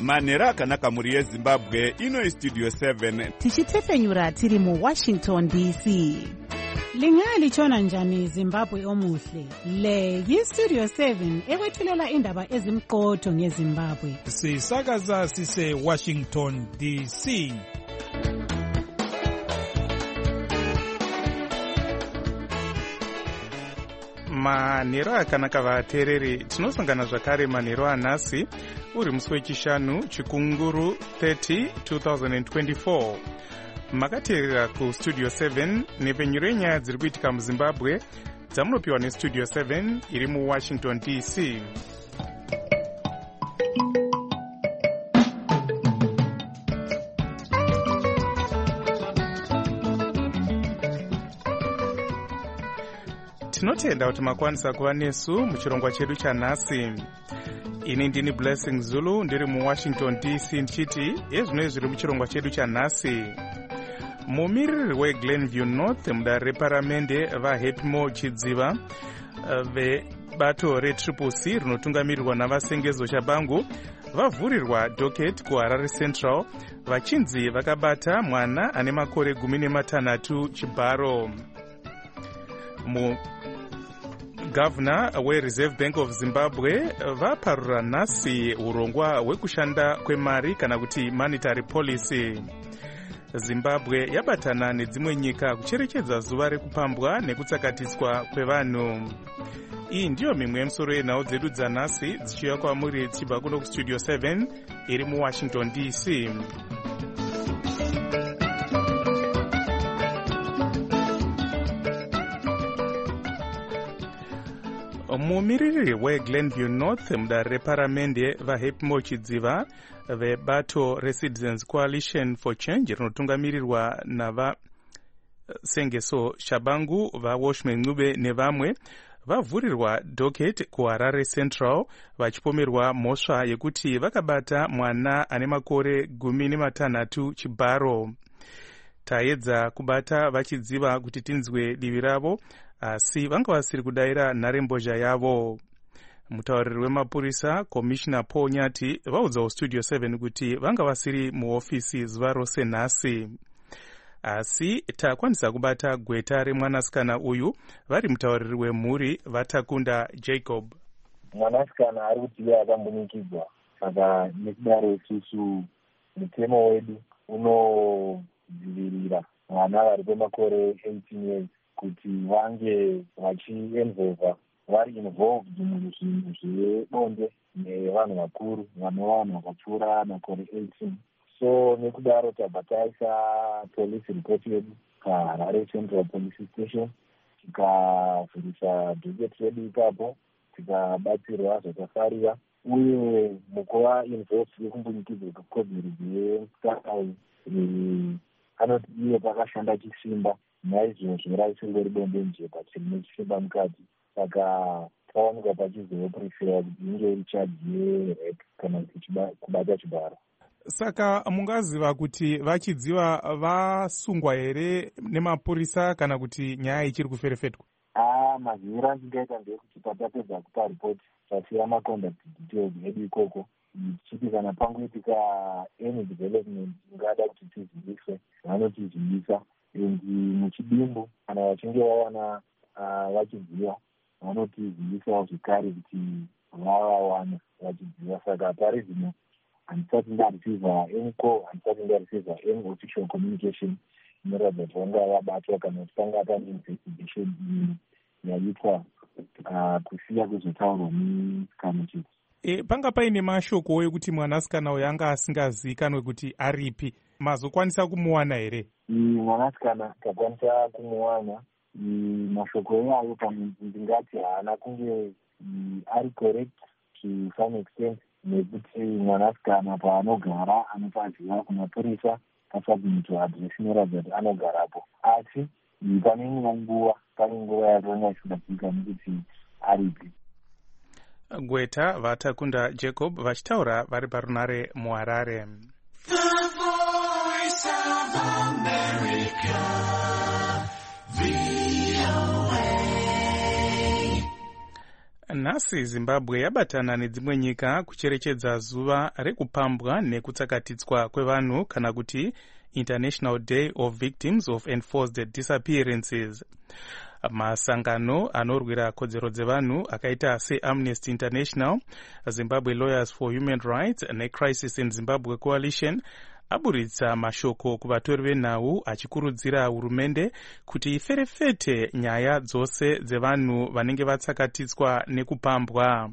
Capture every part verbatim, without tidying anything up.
manhero akanaka mhuri yezimbabwe. Ino Studio seven tichitefenyura tiri muWashington D C. Lingalitshona njani Zimbabwe omuhle? Le yiStudio seven ekwethulela indaba ezimqotho ngeZimbabwe. Sisakaza sise Washington D C. Manhero akanaka vateereri, tinosangana zvakare manhero anhasi uri musi wechishanu chikunguru thirty twenty twenty-four. Makateerera kuStudio seven nepfenyuro yenyaya dziri kuitika muZimbabwe dzamunopiwa neStudio seven iri muWashington D C. Tinotenda kuti makwanisa kuva nesu muchirongwa chedu chanhasi. Ini ndini Blessing Zulu ndiri muWashington D C ndichiti ezvino zviri muchirongwa chedu chanhasi. Mumiriri weGlenview North mudare reparamende vaHappy Mo Chidziva vebato reTriple C rinotungamirirwa navasengezo Shabangu vavhurirwa docket kuHarare Central vachinzi vakabata mwana ane makore gumi nematanhatu chibharo. Mu Governor weReserve Bank of Zimbabwe vaparura nhasi urongwa hwekushanda kwemari kana kuti monetary policy. Zimbabwe yabatana nedzimwe nyika kucherechedza zuva rekupambwa nekutsakatiswa kwevanhu. Iyi ndiyo mimwe yemisoro yenhau dzedu dzanhasi dzichiuya kwamuri dzichibva kuno kuStudio seven iri muWashington D C. Mumiriri weGlenview North mudare reparamende vaHappy Mo Chidziva vebato reCitizens Coalition for Change rinotungamirirwa navasengeso Shabangu vaWashman Ncube nevamwe vavhurirwa docket kuHarare Central vachipomerwa mhosva yekuti vakabata mwana ane makore gumi nematanhatu chibharo. Taedza kubata vachidziva kuti tinzwe divi ravo, asi vanga vasiri kudayira nharembozha yavo. Mutauriri wemapurisa Commissioner Paul Nyati vaudzawo Studio seven kuti vanga vasiri muofisi zuva rose nhasi. Asi takwanisa kubata gweta remwanasikana uyu vari mutauriri wemhuri vaTakunda Jacob. Mwanasikana ari kuti iye akambonikidzwa, saka nekudaro isusu mutemo wedu unodzivirira vana vari kwemakore eighteen years kuti vange vachiinvolva vari involved muzvinhu zvebonde nevanhu vakuru vanova vanhu vakapfuura makore eighteen. So nekudaro tabva taisa police report yedu kuHarare Central Police Station, tikavhurisa docket redu ipapo, tikabatsirwa zvakafarira, uye mukuva involved yekumbunikidzwa kwekodzero dzemusikana anoti iye pakashanda chisimba, naizvozvo raisingori bonde nje pachiri nechisimba mukati, saka pawanika pachizoprefera kuti inge iri chaji yerape kana kubata chibharo. Saka mungaziva kuti vachidziva vasungwa here nemapurisa kana kuti nyaya ichiri kuferefetwa? Ah, maziviro andingaita ndekuti patapedza kupa ripoti tasira maconduct details edu ikoko, tichiti kana pangoitika any development ingada kuti tiziviswe vanotizivisa, and muchidimbu kana vachinge vawana vachidziva vanotizivisawo zvekare kuti vavawana vachidziva. Saka pari zvino handisati ndareceiva any call, handisati ndareceiva any official communication inoratidza kuti vanga vabatwa kana kuti panga pane investigation yaitwa kusiya kwezotaurwa nesikana chete. E, panga paine mashoko ekuti mwanasikana uyu anga asingazivikanwe kuti aripi, mazokwanisa kumuwana here? Mwanasikana takwanisa kumuwana. Mashoko iwayo pamwe ndingati haana kunge ari correct to some extent, nekuti mwanasikana paanogara anopaziva kumapurisa pasubmit address inoratidza kuti anogarapo, asi pane imwe nguva pane nguva yatonga isingazivikanwa nekuti aripi. Gweta vaTakunda Jacob vachitaura vari parunare muHarare. The Voice of America, V O A. nhasi zimbabwe yabatana nedzimwe nyika kucherechedza zuva rekupambwa nekutsakatidzwa kwevanhu kana kuti International Day of Victims of Enforced Disappearances. Masangano anorwira kodzero dzevanhu akaita seAmnesty International, Zimbabwe Lawyers for Human Rights neCrisis in Zimbabwe Coalition aburitsa mashoko kuvatori venhau achikurudzira hurumende kuti iferefete nyaya dzose dzevanhu vanenge vatsakatidzwa nekupambwa.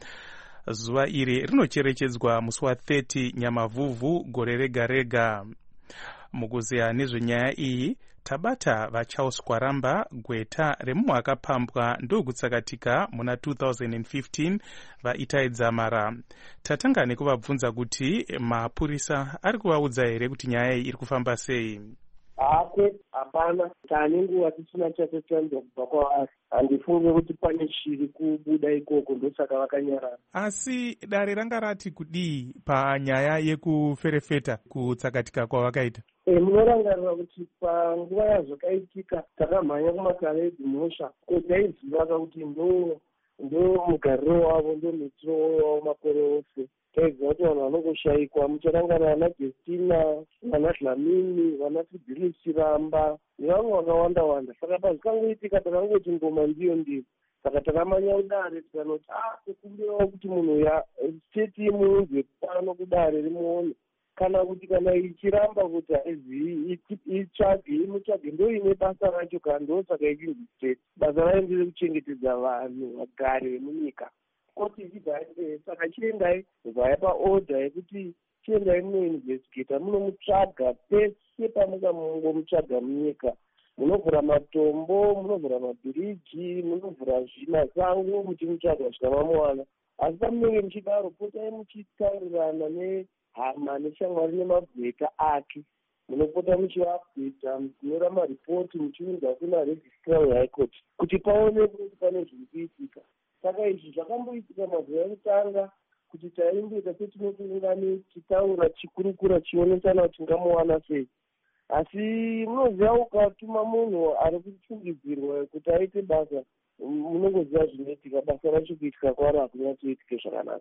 Zuva iri rinocherechedzwa musi wa thirty Nyamavhuvhu gore rega rega. Mukuziya nezvenyaya iyi tabata vaCharles Kwaramba, gweta remumwe akapambwa ndokutsakatika muna two thousand fifteen vaItai Dzamara. Tatanga nekuvabvunza kuti mapurisa ari kuvaudza here kuti nyaya iyi iri kufamba sei. Hake hapana, tane nguva tisina chatotambira kubva kwavari. Handifunge kuti pane chiri kubuda ikoko ndosaka vakanyarara. Asi dare ranga rati kudii panyaya yekuferefeta kutsakatika kwavakaita? E, munorangarira kuti panguva yazvakaitika takamhanya kumakaredi mhosva ko taiziva kuti ndo ndo mugariro wavo ndo mitiro wavo makore ose. Taiziva kuti vanhu vanokushayikwa mucharangarira vana Justina, vana Dlamini, vana Fidelisi Ramba nevamwe vakawanda wanda. Saka pazvikangoitika takangoti ngoma ndiyo ndiyo. Saka takamanya kudare tikanoti ah tikumbirawo kuti munhu ya state imuunze pano kudare rimuone. Kana kuti kana ichiramba kuti haizivi itsvage imutsvage ndo ine basa racho kana ndosaka ichinzi state. Basa rayo ndiri kuchengetedza vanhu vagari vemunyika. Koti ichidai saka chiendai zvaya paorder yekuti chiendai munoinvestigata munomutsvaga pese pamungamungomutsvaga munyika. Munovhura matombo, munovhura mabhiriji, munovhura zvimasango muchimutsvaga kusvika mamuwana. Asi pamunenge muchidaro potai muchitaurirana nehama neshamwari nemabheta ake. Munopota muchiapdata muchinyora maripoti muchiudza kuna registrar high court kuti paonekwe kuti pane zviri kuitika. Saka izvi zvakamboitika mazuva ekutanga kuti taimboita setinokuungani tichitaura chikurukura chionesana kuti tingamuwana sei. Asi munoziva ukatuma munhu ari kufungidzirwa kuti aite basa munongoziva zvinoitika, basa racho kuitika kwaro hakunyatsoitike zvakanaka.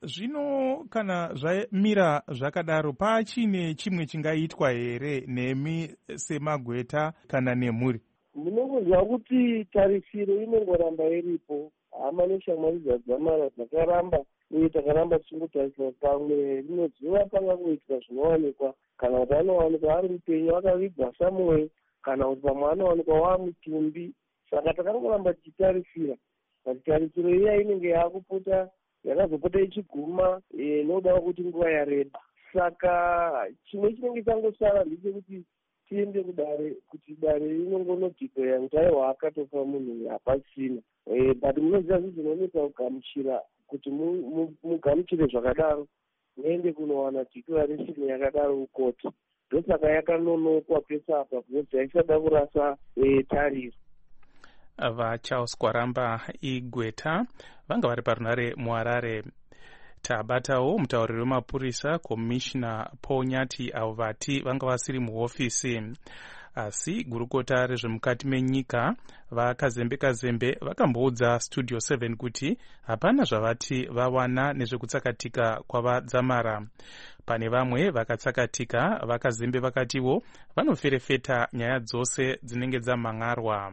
Zvino kana zvamira zvakadaro pachine chimwe chingaitwa here nemi semagweta kana nemhuri? Munongoziva kuti tarisiro inongoramba iripo. Hama neshamwari dzadzamara dzakaramba uye takaramba tichingotarisira pamwe rinoziva pangangoitika zvinowanikwa, kana kuti anowanikwa ari mupenyu akavigwa samwe, kana kuti pamwe anowanikwa waamutumbi. Saka takangoramba tichitarisira kuti tarisiro iya inenge yaakupota yakazopota ichiguma inodawo kuti nguva yareba. Saka chimwe chinenge changosara ndechekuti tiende kudare kuti dare rinongonodhikleya kuti aiwa akatofa munhu hapasina. But munoziva kuti zvinonetsa kugamuchira kuti mugamuchire zvakadaro muende kunowana declaration yakadaro kukoti. Ndosaka yakanonokwa pese apa kuti haisada kurasa tariro. VaCharles Kwaramba igweta vanga vari parunare muHarare. Tabatawo mutauriri wemapurisa Commissioner Paul Nyati avo vati vanga vasiri muhofisi. Asi gurukota rezvemukati menyika vakazembe-kazembe vakamboudza Studio seven kuti hapana zvavati vawana nezvekutsakatika kwavadzamara. Pane vamwe vakatsakatika vakazembe vakatiwo vanoferefeta nyaya dzose dzinenge dzamhan'arwa.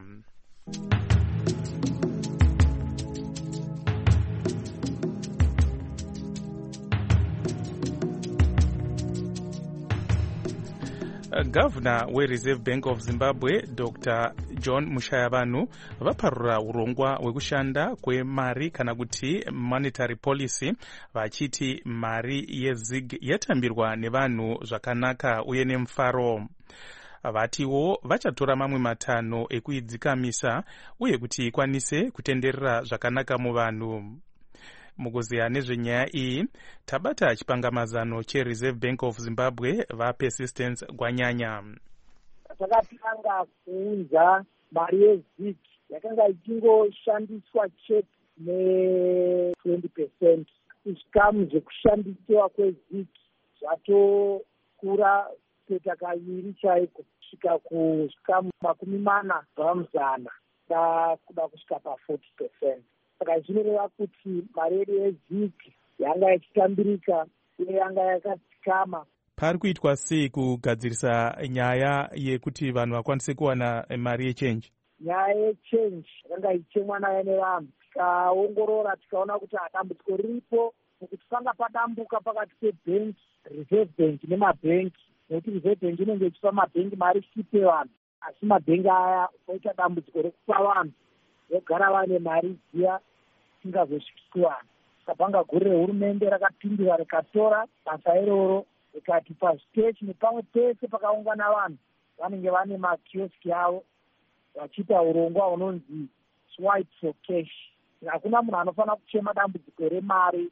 Governor weReserve Bank of Zimbabwe Doctor John Mushayavanhu vaparura urongwa hwekushanda kwemari kana kuti monetary policy vachiti mari yezig yatambirwa nevanhu zvakanaka uye nemufaro. Vatiwo vachatora mamwe matano ekuidzikamisa uye kuti ikwanise kutenderera zvakanaka muvanhu. Mukuziya nezvenyaya iyi tabata chipangamazano cheReserve Bank of Zimbabwe vaPersistence Gwanyanya. Takatanga kuunza mari yezig yakanga ichingoshandiswa chete ne twenty percent. Zvikamu zvekushandisiwa kwezig zvatokura kuita kaviri chaiko kusvika kuzvikamu makumi mana pamuzana kuda kusvika pa forty percent. saka zvinoreva kuti mari yedu yeziki yanga ichitambirika uye yanga yakatsikama. Pari kuitwa sei kugadzirisa nyaya yekuti vanhu vakwanise kuwana mari yechenji? Nyaya yechenji yakanga ichemwa nayo nevanhu. Tikaongorora tikaona kuti dambudziko riripo nokuti panga padambuka pakati pebhenki, reserve bank nemabhenki, nekuti reserve bank inenge ichipa mabhenki mari ichipe vanhu, asi mabhenki aya oita dambudziko rekupa vanhu vogara vane mari dziya isingazosviki vanhu. Saka bhanga guru rehurumende rakapindura rikatora basa iroro rikati pazviteshi nepamwe pese pakaungana vanhu vanenge vane makioski avo vachiita urongwa hunonzi swipe for cash. Hakuna munhu anofanira kuchema dambudziko remari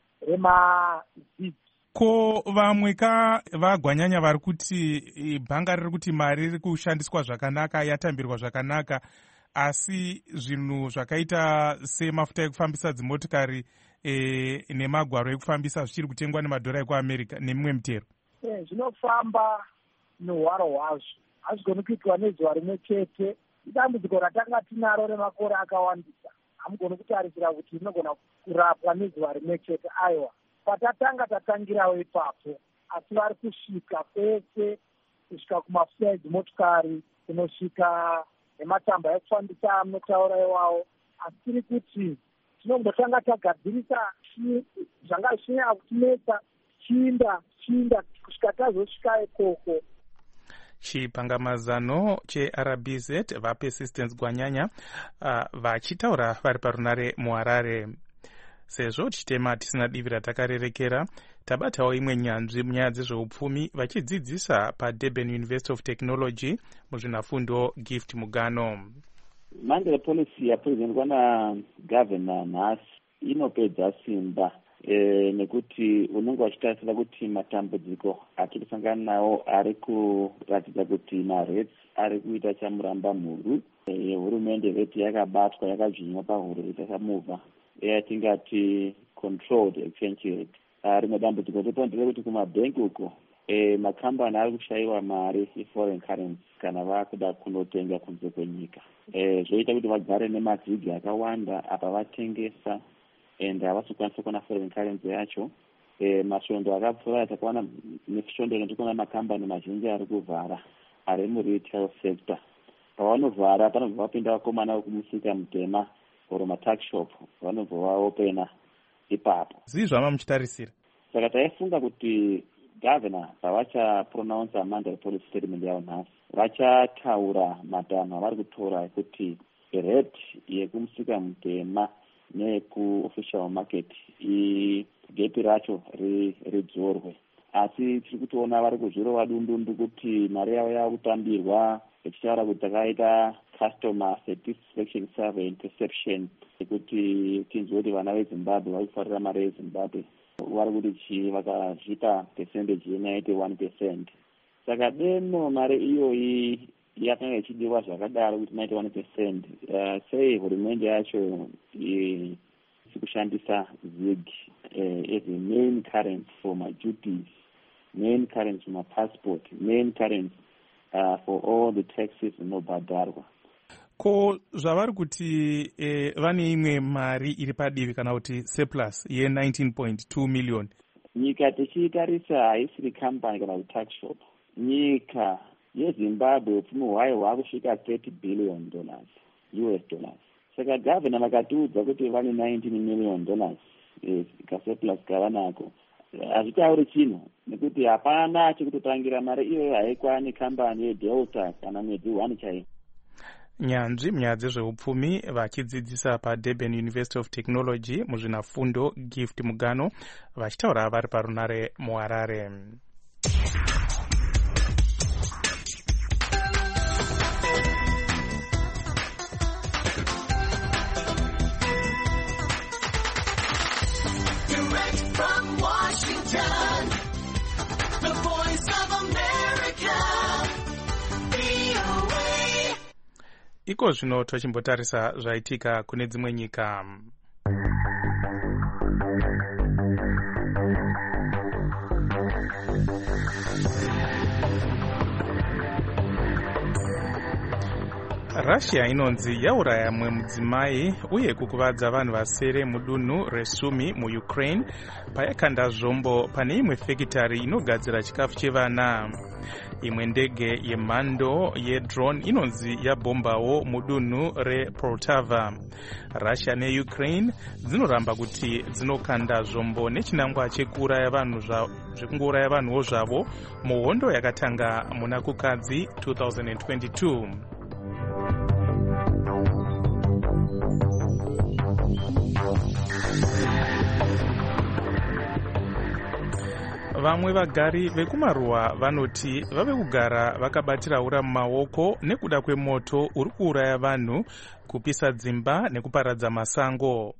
remazidzi. Ko vamwe ka vagwanyanya vari kuti bhanga riri kuti mari riri kushandiswa zvakanaka, yatambirwa zvakanaka, asi zvinhu zvakaita semafuta ekufambisa dzimotikari e, nemagwaro ekufambisa zvichiri kutengwa nemadhora ekuamerica nemimwe mitero. E, zvinofamba nehwaro hwazvo, hazvigoni kuitwa nezuva rimwe chete. Idambudziko ratanga tinaro remakore akawandisa, hamugoni kutarisira kuti rinogona kurapwa nezuva rimwe chete. Aiwa, patatanga tatangirawo ipapo, asi vari kusvika kwese, kusvika kumafuta edzimotokari, kunosvika nematamba ekufambisa amunotaura iwawo. Asi tiri kuti tinombotanga tagadzirisa zvanga zvichinyanya kutinetsa, chinda chinda kusvika tazosvika ikoko. Chipangamazano cheR B Z vaPersistence Gwanyanya uh, vachitaura vari parunare muHarare. Sezvo tichitema tisina divi ratakarerekera, tabatawo imwe nyanzvi munyaya dzezveupfumi vachidzidzisa paDurban University of Technology muzvinafundo Gift Mugano. Mandela policy yaprezentwa naGavana nhasi inopedza simba e, nekuti unenge wachitarisira kuti matambudziko atiri kusangana nawo ari kuratidza kuti marets ari kuita chamuramba mhuru. E, hurumende reti yakabatwa yakadzvinywa pahuro itakamuvha yatingati controlled exchange rate. Rimwe dambudziko totonzere kuti kumabhenki uko e, makambani ari kushayiwa mari yeforeign currency kana vakuda kunotenga kunze kwenyika. E, zvoita kuti vagare nemadzigi akawanda apa vatengesa and havasi kukwanisa kuona foreign currency yacho. E, masvondo akapfuura takaona nesvondo inotikuona makambani mazhinji ari kuvhara ari muretail sector. Pavanovhara panobva vapinda vakomana vekumusika mutema or matax shop vanobva vaopena ipapo. Zii zvama muchitarisira? Saka taifunga kuti governor pavachapronounce Mandela policy statement yavo nhasi vachataura madanho avari kutora ekuti rate yekumusika mutema nekuofficial market igepi racho ridzorwe. Asi tiri kutoona vari kuzvirova dundundu kuti mari yavo yakutambirwa, vachitaura kuti takaita customer satisfaction survey and perception ekuti tinzwe kuti vana veZimbabwe vari kufarira mari yeZimbabwe vari kuti chi vakazvipa percentage ye-ninety-one percent. Saka deno mari iyoyi yakanga ichidiwa zvakadaro kuti ninety-one percent. Uh, sei hurumende yacho ikushandisa zig uh, as a main currency for my duties, main currency for my passport, main currency uh, for all the taxes inobhadharwa. Ko zvavari kuti eh, vane imwe mari iri padivi kana kuti surplus ye nineteen point two million. Nyika tichitarisa haisiri company kana kuti tax shop. Nyika yeZimbabwe upfumi hwayo hwakusvika thirty billion dollars U S dollars. Saka gavana vakatiudza kuti vane nineteen million dollars eh, kasurplus kavanako. Hazvitauri chinhu nekuti hapana chekutotangira mari iyoyo haikwani kambani yeDelta kana mwedzi one chai. Nyanzvi munyaya dzezveupfumi vachidzidzisa paDurban University of Technology muzvinafundo Gift Mugano vachitaura vari parunare muHarare. Direct from Washington, the voice of America, V O A. Iko zvino tochimbotarisa zvaitika kune dzimwe nyika. Russia inonzi yauraya mumwe mudzimai uye kukuvadza vanhu vasere mudunhu reSumy muUkraine payakanda zvombo pane imwe fekitari inogadzira chikafu chevana. Imwe ndege yemhando yedrone inonzi yabhombawo mudunhu rePoltava. Russia neUkraine dzinoramba kuti dzinokanda zvombo nechinangwa chekuuraya vanhu zvekungouraya vanhuwo zvavo muhondo yakatanga muna kukadzi two thousand twenty-two. Vamwe vagari vekumaruwa vanoti vave kugara vakabatira ura mumaoko nekuda kwemoto uri kuuraya vanhu, kupisa dzimba nekuparadza masango.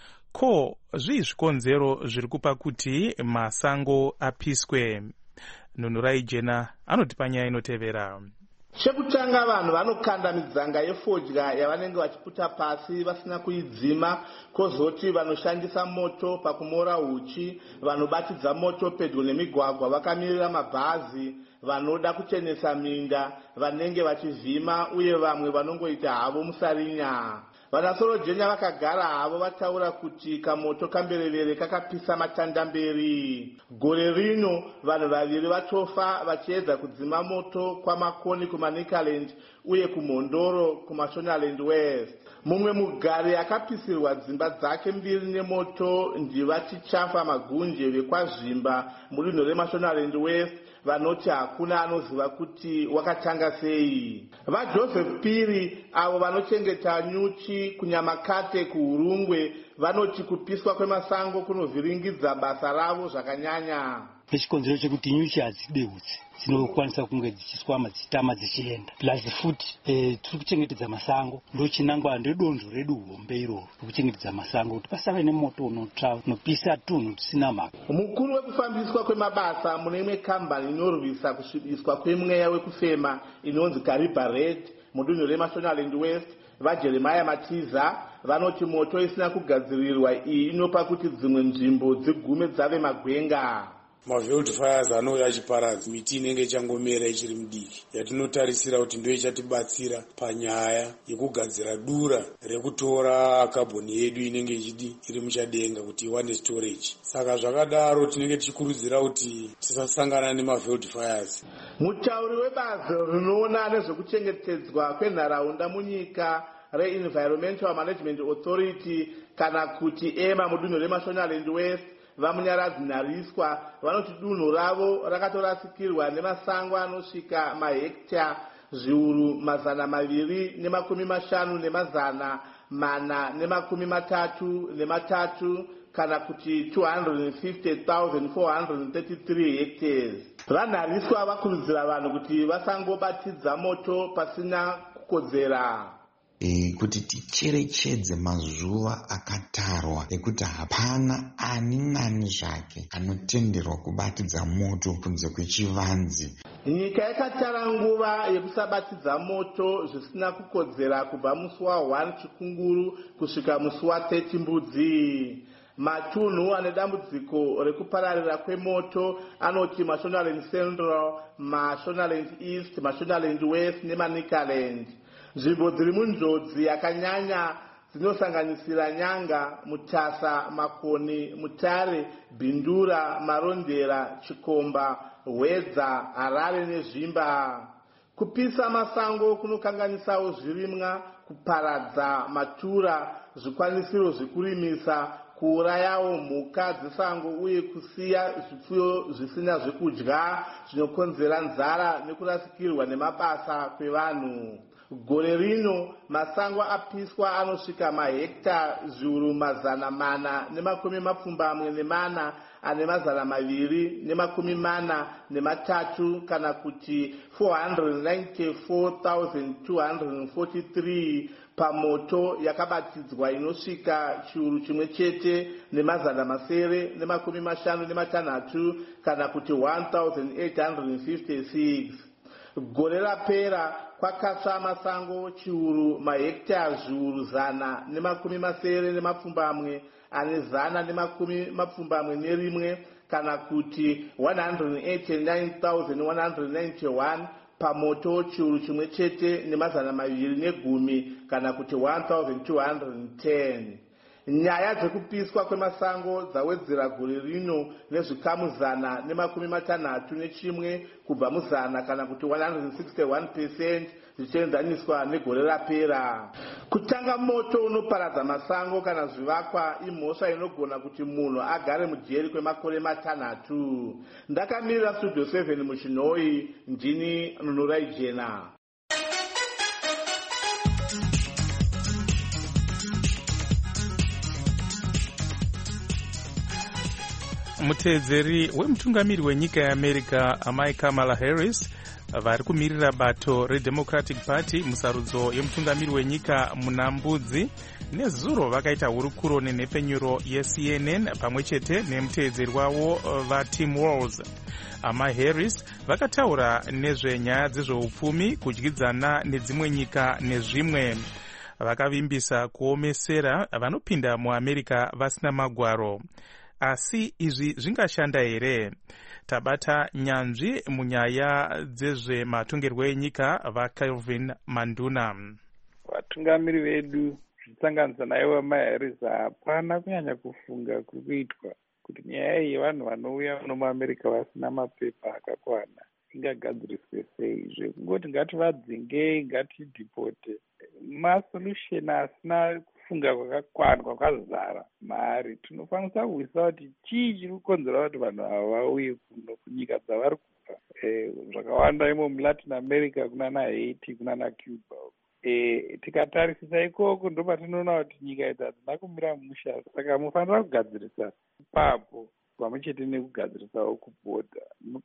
Ko, zvii zvikonzero zviri kupa kuti masango apiswe? Nunurai Jena anotipa nyaya inotevera. Chekutanga vanhu vanokanda midzanga yefodya yavanenge vachiputa pasi vasina kuidzima, kozoti vanoshandisa moto pakumora uchi, vanobatidza moto pedyo nemigwagwa vakamirira mabhazi, vanoda kuchenesa minda, vanenge vachivhima uye vamwe vanongoita havo musarinya. Vanasorojenya vakagara havo vataura kuti kamoto kamberevere kakapisa matandamberi. Gore rino vanhu vaviri vatofa vachiedza kudzima moto kwamakoni kuManicaland uye kumhondoro kuMashonaland West. Mumwe mugari akapisirwa dzimba dzake mbiri nemoto ndivachichafa magunje vekwazvimba mudunhu reMashonaland West vanoti hakuna anoziva kuti wakatanga sei. VaJoseph Piri avo vanochengeta nyuchi kuNyamakate kuHurungwe vanoti kupiswa kwemasango kunovhiringidza basa ravo zvakanyanya. Nechikonzero chekuti nyuchi hadzide utsi dzinokwanisa kunge dzichiswama dzichitama dzichienda. Plus futi eh, tiri kuchengetedza masango ndochinangwa ndedonzvo redu hombe iroro rekuchengetedza masango kuti pasave nemoto unotsva unopisa tunhu tusina mhaka. Mukuru wekufambiswa kwemabasa mune imwe kambani inorwisa kusvibiswa kwemweya wekufema inonzi Kariba Red mudunhu reMashonaland West, vaJeremiah Matiza vanoti moto isina kugadzirirwa iyi inopa kuti dzimwe nzvimbo dzigume dzave magwenga. Mafield fires anouya achiparadza miti inenge ichangomera ichiri midiki yatinotarisira kuti ndio ichatibatsira panyaya yekugadzira dura rekutora kabhoni yedu inenge ichidi iri muchadenga kuti iwane storage. Saka zvakadaro tinenge tichikurudzira kuti tisasangana nemafield fires. Mutauri webazi rinoona nezvekuchengetedzwa kwenharaunda munyika reEnvironmental Management Authority kana kuti EMA mudunhu reMashonaland West vamunyaradzi Nariswa vanoti dunhu ravo rakatorasikirwa nemasango anosvika mahekta zviuru mazana maviri nemakumi mashanu nemazana mana nemakumi matatu nematatu kana kuti two hundred fifty thousand four hundred thirty-three hectares. VaNariswa vakurudzira vanhu kuti vasangobatidza moto pasina kukodzera. E, kuti ticherechedze mazuva akatarwa ekuti hapana ani nani zvake anotenderwa kubatidza moto kunze kwechivanze. Nyika yakatara nguva yekusabatidza moto zvisina kukodzera kubva musi wa one Chikunguru kusvika musi wa thirty Mbudzi. Matunhu ane dambudziko rekupararira kwemoto anoti Mashonaland Central, Mashonaland East, Mashonaland West neManicaland. Nzvimbo dziri munjodzi yakanyanya dzinosanganisira Nyanga, Mutasa, Makoni, Mutare, Bindura, Marondera, Chikomba, Hwedza, Harare neZvimba. Kupisa masango kunokanganisawo zvirimwa, kuparadza matura, zvikwanisiro zvekurimisa, kuurayawo mhuka dzesango uye kusiya zvipfuyo zvisina zvekudya zvinokonzera nzara nekurasikirwa nemabasa kwevanhu. Gore rino masango apiswa anosvika mahekta zviuru mazana mana nemakumi mapfumbamwe nemana ane mazana maviri nemakumi mana nematatu kana kuti four hundred ninety-four thousand two hundred forty-three pamoto yakabatidzwa inosvika chiuru chimwe chete nemazana masere nemakumi mashanu nematanhatu kana kuti one thousand eight hundred fifty-six. Gore rapera kwakatsva masango chiuru mahekta zviuru zana nemakumi masere nemapfumbamwe ane zana nemakumi mapfumbamwe nerimwe kana kuti one hundred eighty-nine thousand one hundred ninety-one pamoto chiuru chimwe chete nemazana maviri negumi kana kuti one thousand two hundred ten. Nyaya dzekupiswa kwemasango dzawedzera gore rino nezvikamu zana nemakumi matanhatu nechimwe kubva muzana kana kuti one hundred sixty-one percent zvichienzaniswa negore rapera. Kutanga moto unoparadza masango kana zvivakwa imhosva inogona kuti munhu agare mujeri kwemakore matanhatu. Ndakamirira Studio seven muchinoi, ndini Nunurai Jena. Muteedzeri wemutungamiri wenyika yeAmerica amai Kamala Harris vari kumirira bato reDemocratic Party musarudzo yemutungamiri wenyika munambudzi nezuro vakaita hurukuro nenhepfenyuro yeC N N pamwe chete nemuteedzeri wavo vaTim Walz. Amai Harris vakataura nezvenyaya dzezveupfumi, kudyidzana nedzimwe nyika nezvimwe. Vakavimbisa kuomesera vanopinda muAmerica vasina magwaro. Asi izvi zvingashanda here? Tabata nyanzvi munyaya dzezvematongerwo enyika vaCalvin Manduna. Vatungamiri vedu zvisanganisa naivo Harris hapana kunyanya kufunga kuri kuitwa kuti nyaya iyi yevanhu vanouya muno muAmerica vasina mapepa akakwana ingagadziriswe sei. Zvekungoti ngativadzingei, ngatidhipote, masolution asina kufunga kwakakwana kwakazara mari. Tinofanira kuziva kuti chii chiri kukonzera kuti vanhu ava vauye kuno kunyika dzavari kubva. Zvakawanda imo muLatin America kunana Haiti kunana Cuba. E, tikatarisisa ikoko ndo patinoona kuti nyika idzi hadzina kumira musha. Saka mufanira kugadzirisa ipapo pamwe chete nekugadzirisawo kubhodha.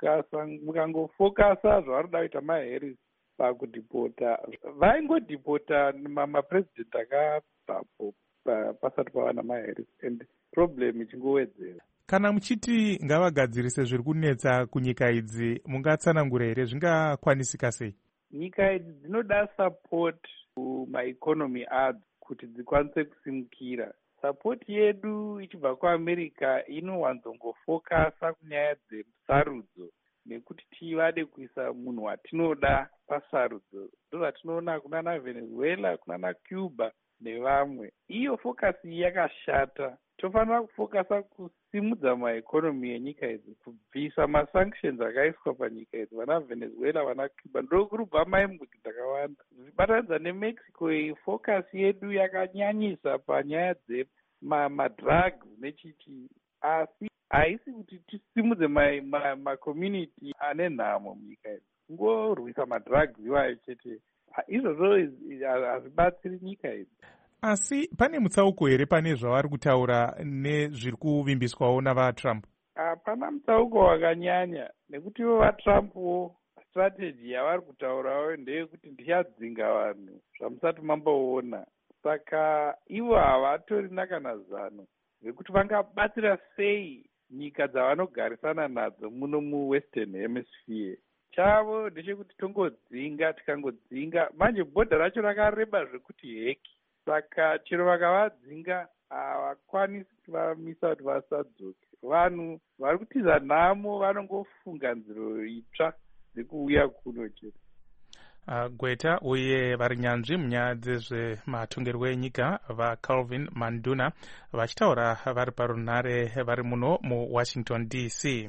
Mukangofokasa zvavarikuda kuita maHarris pakudhipota, vaingodhipota mapresident akabvapo pasati pava namaHarris and problem ichingowedzera. Kana muchiti ngavagadzirise zviri kunetsa kunyika idzi, mungatsanangura here zvingakwanisika sei? Nyika idzi dzinoda support kumaeconomy adzo kuti dzikwanise kusimukira. Support yedu ichibva kuAmerica inowanzongofokasa kunyaya dzesarudzo nekuti tivade kuisa munhu watinoda pasarudzo. Ndozvatinoona kunana Venezuela, kunana Cuba nevamwe. Iyo fokasi yakashata. Tofanira kufokasa kusimudza maeconomy enyika idzi, kubvisa masanctions akaiswa panyika idzi. Vana Venezuela, vana Cuba ndokurubva maimbuti dzakawanda. Zvichibatanidza neMexico, iyi fokasi yedu yakanyanyisa panyaya dzemadrugs nechiti, asi haisi kuti tisimudze macommunity ane nhamo munyika idzi. Kungorwisa madrugs iwayo chete, izvozvo hazvibatsiri nyika idzi. Asi pane mutsauko here pane zvavari kutaura nezviri kuvimbiswawo navaTrump? Hapana mutsauko wakanyanya, nekuti ivo vaTrumpwo strategy yavari kutaurawo ndeyekuti ndichadzinga vanhu zvamusati mamboona. Saka ivo havatorina kana zano zvekuti vangabatsira sei nyika dzavanogarisana nadzo muno muWestern Hemisphere. Chavo ndechekuti tongodzinga, tikangodzinga manje bhodha racho rakareba zvekuti heki. Saka chero vakavadzinga havakwanisi kuti vamisa kuti vasadzoke. Vanhu vari kutiza nhamo vanongofunga nziro itsva dzekuuya kuno chete. Uh, Gweta uye vari nyanzvi munyaya dzezvematongerwo enyika vaCalvin Manduna vachitaura vari parunhare vari muno muWashington D C.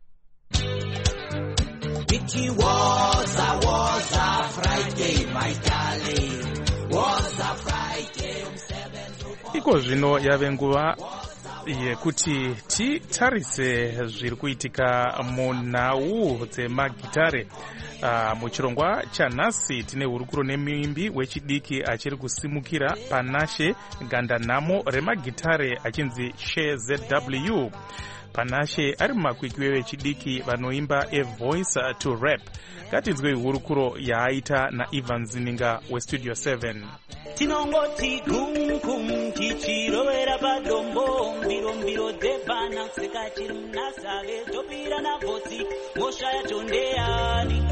It was a, was a Friday, my darling. Was a Friday um seven to Iko zvino yave nguva yekuti titarise zviri kuitika munhau dzemagitare. Uh, muchirongwa chanhasi tine hurukuro nemuimbi wechidiki achiri kusimukira Panashe gandanhamo remagitare achinzi Share Z W. Panashe ari mumakwikwi vechidiki vanoimba A Voice to Rap. Ngatinzwe hurukuro yaaita naIvan Zininga weStudio seven. Tinongoti gum gum tichirovera padombo mbiro mbiro dzebhana kuseka chiri munasave topira na vosi mosha yatondeyani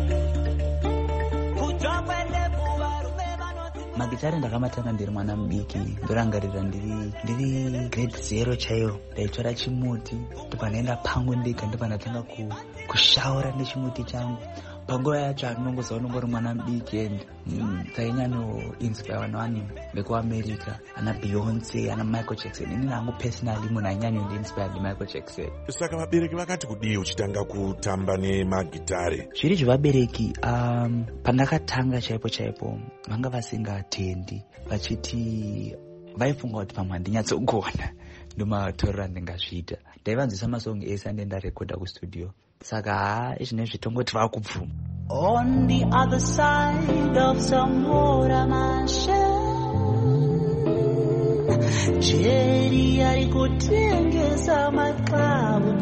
kudya kwendevu varume vanoti magitare ndakamatanga ndiri mwana mudiki ndorangarira ndiri ndiri grade zero chaiyo ndaitora chimuti ndopanaenda pangu ndega ndopanatanga kushaura nechimuti changu panguva yacho anongozaona ungori mwana mudiki endi tainyanoinspire vanhu vani vekuamerica ana Beyonce ana Michael Jackson. Ini nangu personally munhu ainyanyo ndiinspire ndiMichael Jackson. Saka vabereki vakati kudii uchitanga kutamba nemagitare? Zviri zvevabereki um, pandakatanga chaipo chaipo vanga vasingatendi vachiti vaifunga kuti pamwe handinyatsogona ndomataurira ndingazviita. Ndaivanzisa masongi ese andenda rekodha kustudio, saka haa izvinezvi tongoti vakubvuma. On the other side of some water machine, Jerry ari kutengesa maklabu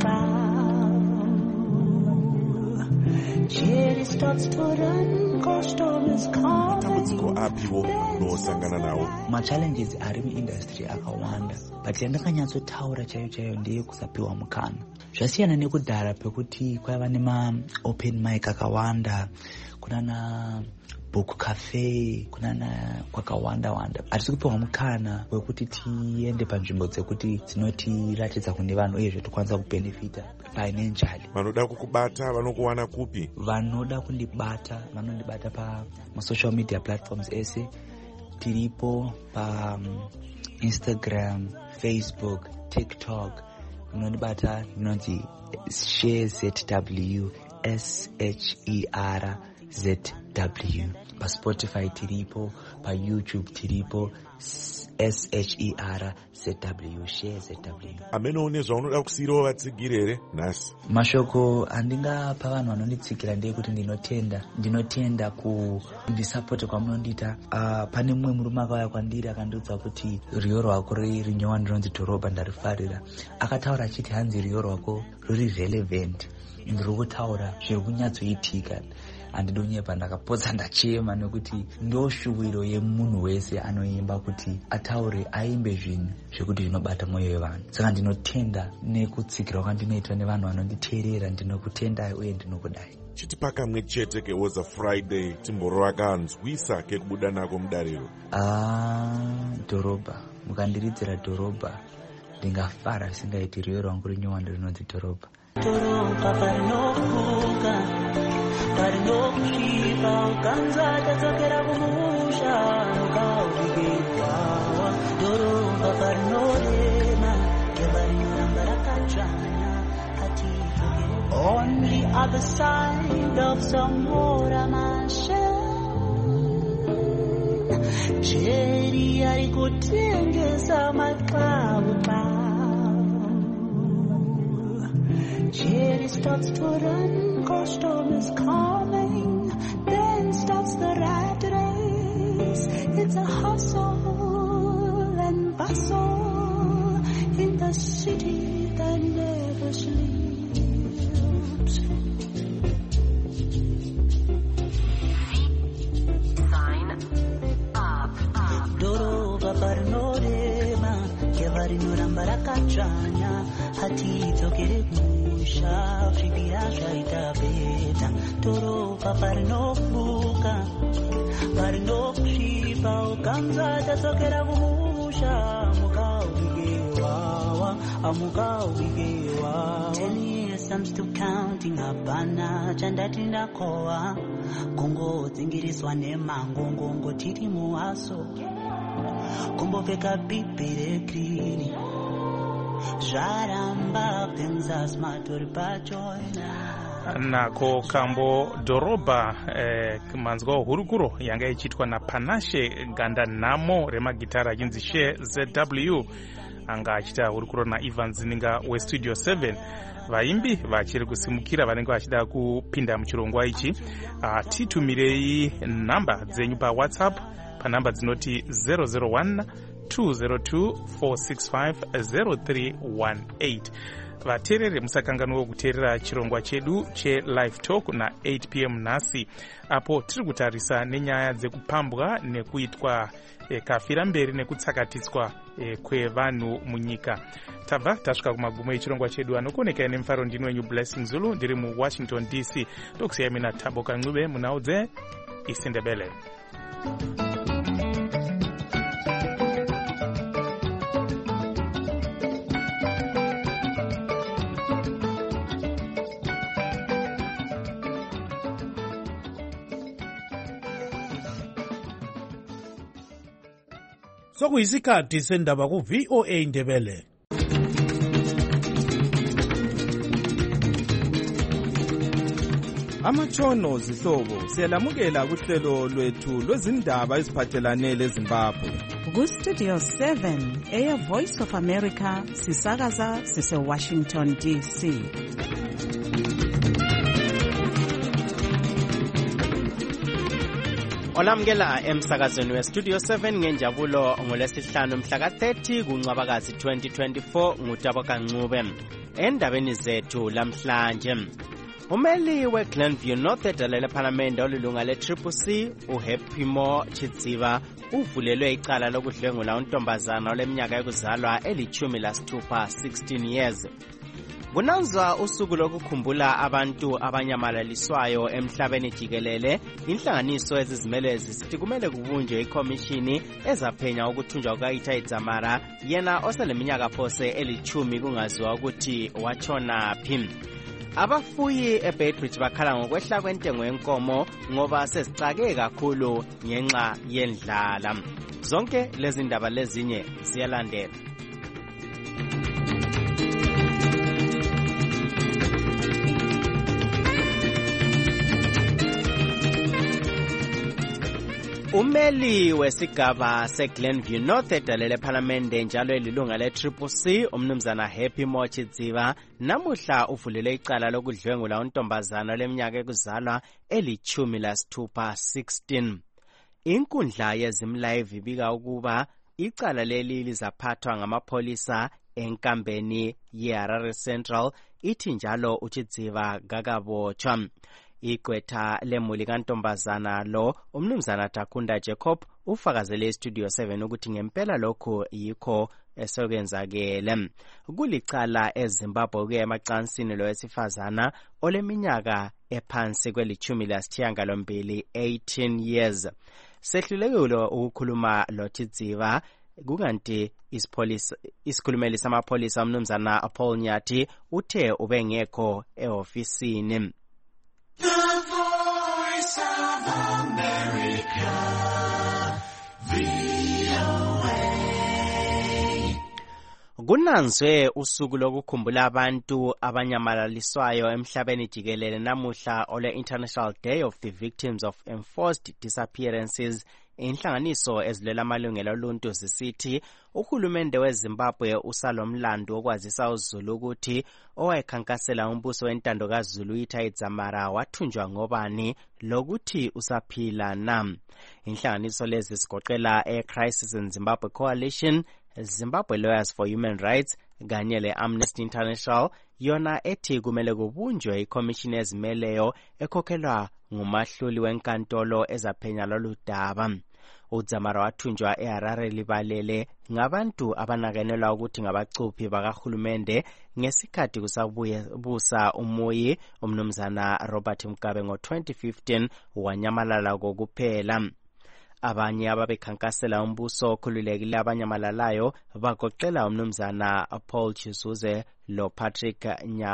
Jerry starts to run, custom is coming. Matambudziko apiwo nosangana nawo? Ma-challenges ari muindustry akawanda, but yandakanyatsotaura chaiyo chaiyo ndeye kusapiwa mukana. Zvasiyana nekudhara pekuti kwaiva nema-open mic akawanda, kunana book cafe, kunana kwakawanda wanda. Hatisi kupiwa mukana wekuti tiende panzvimbo dzekuti dzinotiratidza kune vanhu uyezve tikwanisa kubenefita financially. Vanoda kukubata vanokuwana kupi? Vanoda kundibata vanondibata pa social media platforms ese. Tiripo pa um, Instagram, Facebook, TikTok. Unondibata inonzi Share Z W, S H E R Z W. Pa Spotify tiripo, pa YouTube tiripo, S H E R Z W, Share Z W. Amene une zvaunoda kusiyirawo vatsigiri here nhasi? Mashoko andingapa vanhu vanonditsikira ndeyekuti ndinotenda ndinotenda kundisapota kwamunondita. Uh, pane mumwe murume akauya kwandiri akandiudza kuti riyo rwako rinyowa ndinonzi Dhorobha ndarifarira. Akataura achiti hanzi riyo rwako ruri relevant ende ruri kutaura zviri kunyatsoitika. Andidonyepa ndakapodza ndachema nekuti ndoshuwiro yemunhu wese anoimba kuti ataure aimbe zvinhu zvekuti zvinobata mwoyo wevanhu. Saka ndinotenda nekutsikira kwandinoitwa nevanhu vanonditeerera. Ndinokutendai uye ndinokudai. Chiti pakamwe chete keWoza Friday timboro rakanzwisa kekubuda nako mudariro? Ah, Dhorobha. Mukandiridzira Dhorobha ndingafara zvisingaiti. Riyo rwangu rinyowa ndinonzi Dhorobha. Dhorobha parinovuka parinokusvipa ukanza tadzokera kumusha ukauvigirwawa. Dhorobha parinorema ngevarinyoramba rakadzvanya hatitogere. On the other side of some water machine, Jerry ari kutengesa maklabu. Jerry starts to run, custom is coming, then starts the rat race. It's a hustle and bustle in the city that never sleeps. Sign up, up. Dhorobha parinorema ngevarinyoramba rakadzvanya hatidzokere kumusha zvibira zvaita beta. Dhorobha parinofuka parinokusvipa ukanza tadzokera kumusha mukauvigewawa amukauvigewa. Ten years I'm still counting hapana chandati ndakohwa kungodzingiriswa nemangongongo tiri muhaso kumbopfeka bhipi regirini zvaramba penza smatori pachoina nako kambo Dhorobha eh, manzwa hurukuro yanga ichitwa naPanashe gandanhamo remagitara achinzi Share Z W anga achita hurukuro naIvan Zininga weStudio seven. Vaimbi vachiri kusimukira vanenge vachida kupinda muchirongwa ichi. Uh, titumirei namba dzenyu pa WhatsApp panamba dzinoti zero zero one two zero two four six five zero three one eight. Vateerere musakanganwa kuteerera chirongwa chedu cheLive Talk na eight p m nhasi, apo tiri kutarisa nenyaya dzekupambwa nekuitwa e, kafira mberi nekutsakatidzwa e, kwevanhu munyika. Tabva tasvika kumagumo echirongwa chedu. Anokuoneka nemufaro ndini wenyu Blessing Zulu ndiri muWashington D C. Ndokusiyai mina Thabo Kancube munhau dzeIsindebele. sokuyisikhathi sendaba ku-V O A Ndebele. Amatshono zihlobo siyalamukela kuhlelo lwethu lwezindaba eziphathelane leZimbabwe. Ku-Studio seven eya Voice of America sisakaza sise-Washington D C. Olamukela emsakazweni we-Studio seven ngenjabulo ngolwesihlanu mhla ka-thirty kuNcwabakazi twenty twenty-four nguTabo Kancube. Endabeni zethu lamhlanje, umeli we-Glenview North edalele ephalamende olilunga le-Triple C uHappy Moore Chidziva uvulelwe icala lokudlwengula untombazana oleminyaka yokuzalwa elithumi lasithupha sixteen years. Kunanzwa usuku lokukhumbula abantu abanyamalaliswayo emhlabeni jikelele. Inhlanganiso ezizimele zisithi kumele kubunjwe ikhomishini ezaphenya ukuthunjwa kuka-Itai Dzamara, yena oseleminyaka phose elithumi kungaziwa ukuthi watshona phi. Abafuyi eBeitbridge bakhala ngokwehla kwentengo yenkomo ngoba sezicake kakhulu ngenxa yendlala. Zonke lezi ndaba lezinye ziyalandela. Umeli wesigaba seGlenview North edalele ephalamende njalo elilunga le-Triple C umnumzana Happy Moore Chidziva namuhla uvulele icala lokudlwengula untombazana leminyaka yokuzalwa elithumi lasithupha sixteen. Inkundla yezimlive ibika ukuba icala leli lizaphathwa ngamapholisa enkambeni yeHarare Central, ithi njalo uChidziva kakabotshwa. Igqwetha lemuli kantombazana lo umnumzana Takunda Jacob ufakazele eStudio seven ukuthi ngempela lokho yikho esokwenzakele. Kulicala eZimbabwe kuya emacansini lowesifazana oleminyaka ephansi kwelithumi lasithiyangalombili eighteen years. Sehlulekile ukukhuluma loThidziva kukanti isipolisa isikhulumeli samapholisa umnumzana Paul Nyathi uthe ubengekho eofisini. The Voice of America, V O A. Kunanzwe usuku lokukhumbula abantu abanyamalaliswayo emhlabeni jikelele namuhla ole International Day of the Victims of Enforced Disappearances. Inhlanganiso ezilela amalungelo oluntu zisithi uhulumende weZimbabwe usalomlando okwazisa uZulu ukuthi owayekhankasela umbuso wentando kaZulu Itai Dzamara wathunjwa ngobani lokuthi usaphila na. Inhlanganiso lezi sigoqela eCrisis in Zimbabwe Coalition, Zimbabwe Lawyers for Human Rights kanye le-Amnesty International, yona ethi kumele kubunjwe ikhomishini ezimeleyo ekhokhelwa ngumahluli wenkantolo ezaphenya lolu daba. uDzamara wathunjwa eHarare libalele ngabantu abanakenelwa ukuthi ngabacuphi bakahulumende ngesikhathi kusabusa umoyi umnumzana Robert Mugabe ngo twenty fifteen wanyamalala kokuphela. Abanye ababekhankasela umbuso okhululekile abanyamalalayo bagoqela umnumzana Paul Chizuze lo Patrick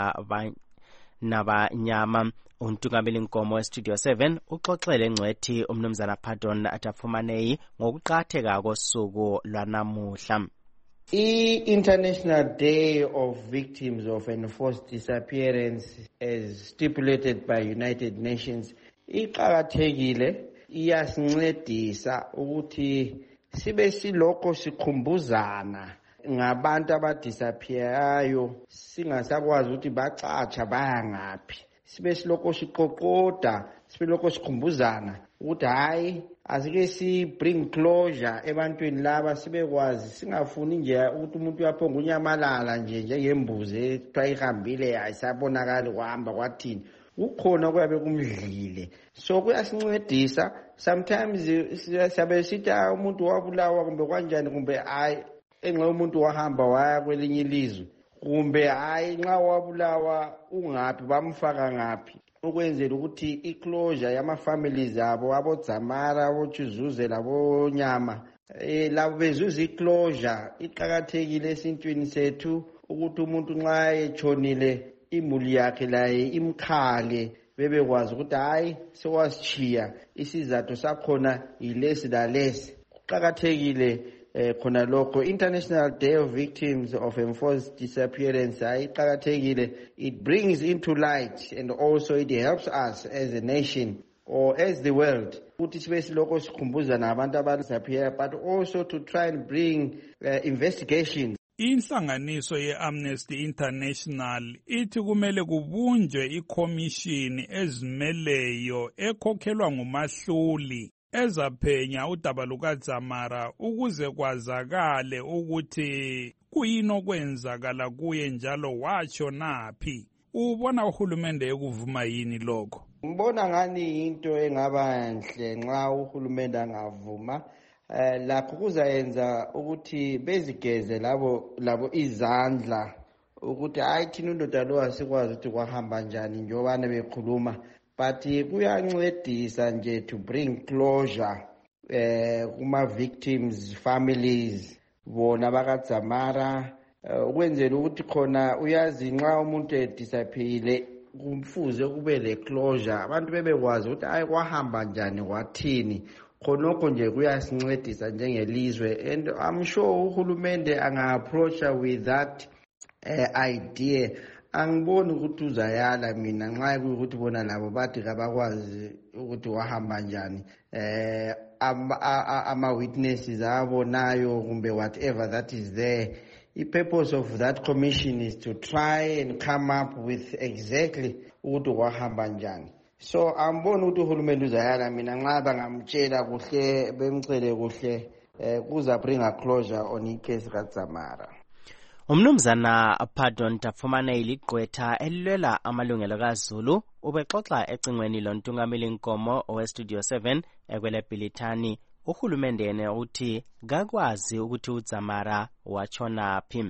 Nabanyama. Untungameli Nkomo weStudio seven uxoxele engcwethi umnumzana Pardon Atafumanei ngokuqatheka kosuku lwanamuhla. I-International Day of Victims of Enforced Disappearance as stipulated by United Nations iqakathekile, iyasincedisa ukuthi sibe siloko sikhumbuzana ngabantu abadisappearayo, singasakwazi ukuthi bacatsha baya ngaphi. Sibe siloko siqoqoda, sibe siloko sikhumbuzana ukuthi hayi asike si bring closure ebantwini laba, sibe kwazi singafuni nje ukuthi umuntu uyaphonga unyamalala nje njengembuzi ekuthiwa ihambile ayisabonakali kuhamba kwathini. Ukhona kuyabe kumdlile, so kuyasincedisa. Sometimes siyabe sithi umuntu wabulawa kumbe kanjani, kumbe hayi enxa umuntu wahamba waya kwelinye ilizwe, kumbe hayi nxa wabulawa ungaphi bamfaka ngaphi, ukwenzela ukuthi iclosure yama-families abo aboDzamara aboChizuze labonyama eh labo bezuza iclosure. Iqakathekile esintwini sethu ukuthi umuntu nxa etshonile imuli yakhe laye imkhale, bebekwazi ukuthi hayi sewasitshiya, isizathu sakhona yilesi lalesi. Kuqakathekile eh khona lokho International Day of Victims of Enforced Disappearance ayiqhakathekile. It brings into light and also it helps us as a nation or as the world ukuthi sibe siloko sikhumbuza nabantu abadisappear, but also to try and bring uh, investigations. Inhlanganiso ye-Amnesty International ithi kumele kubunjwe ikhomishini ezimeleyo ekhokhelwa ngumahluli ezaphenya udaba lukaDzamara ukuze kwazakale ukuthi kuyini okwenzakala kuye njalo watsho naphi. Ubona uhulumende ekuvuma yini lokho? Ngibona ngani into engaba nhle nxa uhulumende angavuma. Uh, lapho kuzayenza ukuthi bezigeze labo labo izandla ukuthi hayi thina undoda lo asikwazi ukuthi kwahamba njani njengoba bekhuluma, but kuyancedisa nje to bring closure eh uh, kuma victims families bona bakaDzamara ukwenzela uh, ukuthi khona uyazi nxa umuntu edisappear kumfuze kube le closure, abantu bebekwazi ukuthi hayi kwahamba njani kwathini. Khonokho nje kuyasincedisa njengelizwe, and I'm sure uhulumende anga-approacha with that uh, idea. Angiboni ukuthi uzayala mina nxa kuyukuthi bona labo bathi kabakwazi ukuthi wahamba njani. Eh ama-witnesses abonayo kumbe whatever that is there. The purpose of that commission is to try and come up with exactly ukuthi wahamba njani. So ambona ukuthi uhulumende uzayala mina nxa bangamtshela kuhle bemcele kuhle kuza bring a closure on icase kaDzamara. Umnumzana Pardon Tafumane iligqwetha elilwela amalungelo kaZulu ubexoxa ecingweni lontungameli Nkomo owestudio seven ekwele Bhilithani. Uhulumende yena uthi kakwazi ukuthi uDzamara watshona phi.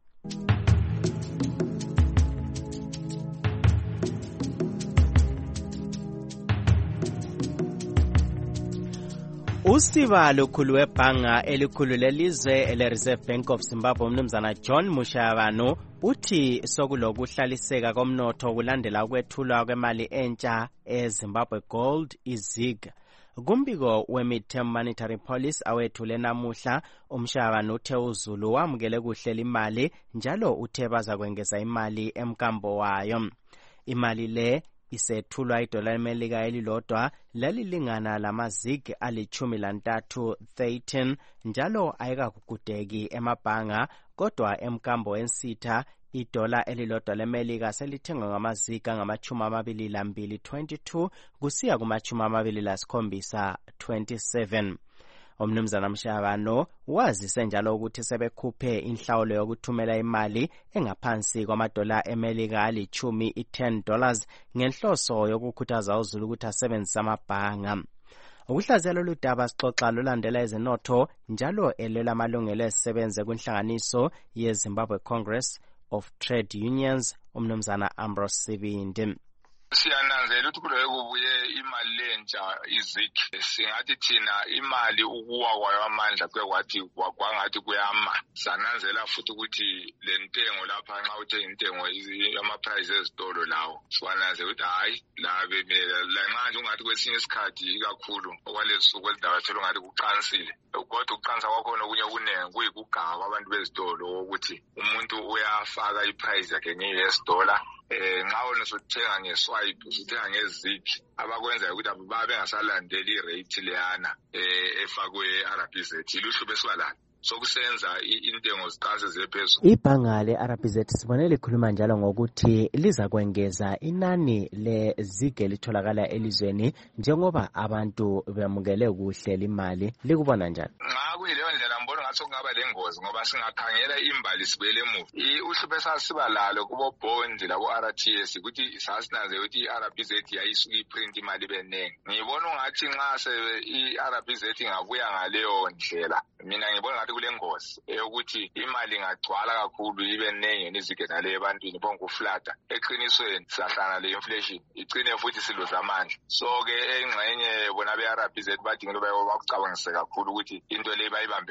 Usiba lokhulu webhanga elikhulu lelizwe ele-Reserve Bank of Zimbabwe umnumzana John Mushavano uthi sokulokuhlaliseka komnotho kulandela ukwethulwa kwemali entsha eZimbabwe Gold izig. Kumbiko we-Midterm Monetary Policy awethule namuhla umshavano uthe uZulu wamukele kuhle imali njalo uthe bazakwengeza imali emkambo wayo. Imali le isethulwa idola lemelika elilodwa lalilingana lamazig alichumi lantathu thirteen njalo ayikakugudeki emabhanga kodwa emkambo ensitha idola elilodwa lemelika selithengwa ngamazig angamachumi amabili lambili twenty-two kusiya kumachumi amabili lasikhombisa twenty-seven. Umnumzana Mshavano wazise njalo ukuthi sebekhuphe inhlawulo yokuthumela imali engaphansi kwamadola emelika alichumi i-ten dollars ngenhloso yokukhuthaza uZulu ukuthi asebenzise amabhanga. Ukuhlaziya lolu daba sixoxa lulandela ezenotho njalo elela amalungelo esisebenze kwinhlanganiso yeZimbabwe Congress of Trade Unions umnumzana Ambrose Sibindi. Siyananzela ukuthi kuloye kubuye imali lentsha izig. Singathi thina imali ukuwa kwayo amandla kwekwathi kwangathi kuyama. Sananzela futhi ukuthi lentengo lapha nxa uthe intengo ama prices ezitolo lawo. Siwananzela ukuthi hayi la bemela la nxa ungathi kwesinye isikhathi ikakhulu okwalesuku elidaba thelo ngathi kuqansile. Kodwa ukuqansa kwakhona kunye kunenge kuyikugaba abantu bezitolo ukuthi umuntu uyafaka iprice yakhe nge-U S dollar. Eh nxa wona sothenga ngeswipe usithenga ngezig abakwenza ukuthi ababe ngasalandeli irate leyana eh efakwe R B Z ilusho besibalana sokusenza intengo ziqase zephezulu. Ibhanga le-R B Z sibone likhuluma njalo ngokuthi liza kwengeza inani lezig elitholakala elizweni njengoba abantu bemukele kuhle imali. Likubona njani? Ngakuyileyo ndlela mbona ngathi kungaba lengozi ngoba singakhangela imbali sibele emuva. Uhluphe sasiba lalo kubo bond labo R T S ukuthi sasinanze ukuthi i-R B Z yayisuka iprint imali benengi. Ngibona ungathi nxa se i-R B Z ingabuya ngaleyo ndlela mina ngibona ngathi kulengozi eyokuthi imali ingagcwala kakhulu ibe nengi nizigena le ebantwini bonke uflata eqinisweni sahlana le inflation igcine futhi siluza amandla. So ke engxenye bona be-R B Z badinga loba bakucabangise kakhulu ukuthi into le bayibambe kuhle ngoba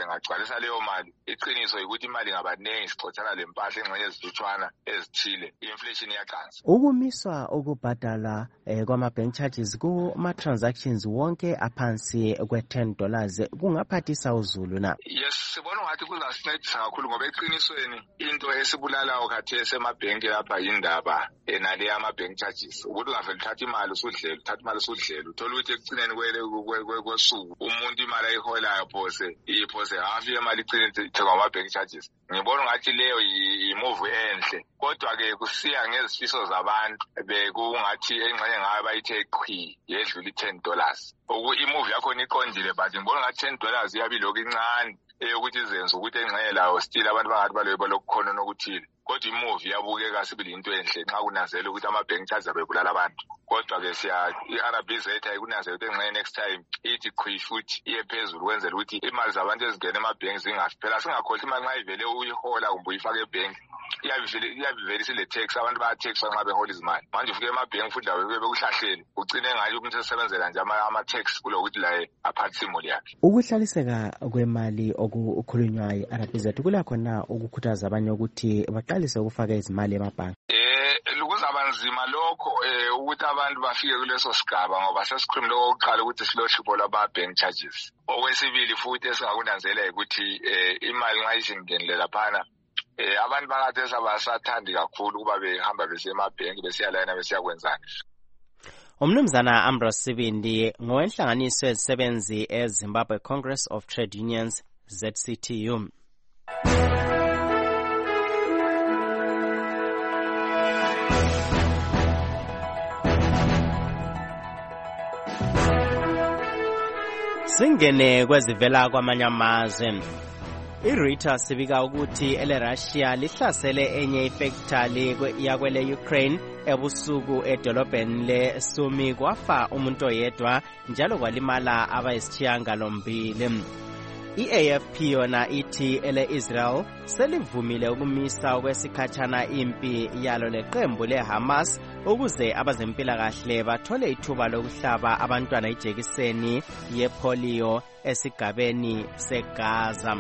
bengagcwalisa leyo mali iqiniso ukuthi imali ngabaningi sixoxana lempahla engxenye ezilutshwana ezithile inflation iyaqansa. Ukumiswa ukubhadala eh, kwama-bank charges kuma-transactions wonke aphansi kwe-ten dollars kungaphathisa uzulu na? Yes, sibona ngathi kuzasincedisa kakhulu ngoba eqinisweni into esibulalayo khathesi emabhenki lapha yindaba enale ama-bank charges ukuthi ungavele uthatha imali usudlela uthatha imali usudlela uthola ukuthi ekucineni kwesuku umuntu imali ayiholayo phose iphose half yemali icine ithengwa ama-bank charges. Ngibona ngathi leyo yi-move enhle kodwa-ke kusiya ngezifiso zabantu bekungathi engxenye ngayo bayithe qhwi yedlula i-ten dollars. Imove yakhona iqondile but ngibona ngathi ten dollars iyabilokhu incane eyokuthi izenze ukuthi engxenye layo still abantu bangathi balobe lokukhona nokuthile kodwa imove iyabukeka sibili into enhle nxa kunanzela ukuthi ama-bank charges abebulala abantu kodwa-ke siya i-R B Z ayikunanzela ukuthi engxenye next time ithi qhwi futhi iye phezulu kwenzela ukuthi imali zabantu ezingena emabhenki zingafi. Phela singakhohlwa imali nxa ivele uyihola kumbe uyifake ebhenki iyabivele isile tax abantu bayathexwa nxa behola izimali. Manje ufike emabhenki futhi lawe bekuhlahlele ugcine ngayo umuntu esebenzela nje ama-tax kulokuthi laye aphathise imali yakhe. Ukuhlaliseka kwemali okukhulunywa i-R B Z kulakhona ukukhuthaza abanye ukuthi baqalise ukufaka izimali emabhanki. Eh kuzaba nzima lokho eh ukuthi abantu bafike kuleso sigaba ngoba sesikhulumile okokuqala ukuthi silohlupho lwama-bank charges. Okwesibili futhi esingakunanzela ukuthi eh imali nxa isingenile laphana eh abantu bakathesa basathandi kakhulu kuba behamba besiya emabhenki besiya layina besiya kwenzani. Umnumzana Ambrose Sibindi ngowenhlanganiso ezisebenzi eZimbabwe Congress of Trade Unions Z C T U. Singene kwezivela kwamanye amazwe. I-Reuters ibika ukuthi ele-Russia lihlasele enye ifektali yakwele Ukraine ebusuku edolobheni le-Sumy kwafa umuntu oyedwa njalo kwalimala abayisishiyagalombili. I-A F P yona ithi ele-Israel selivumile ukumisa okwesikhatshana impi yalo leqembu le-Hamas ukuze abazempilakahle bathole ithuba lokuhlaba abantwana ijekiseni yepolio esigabeni seGaza.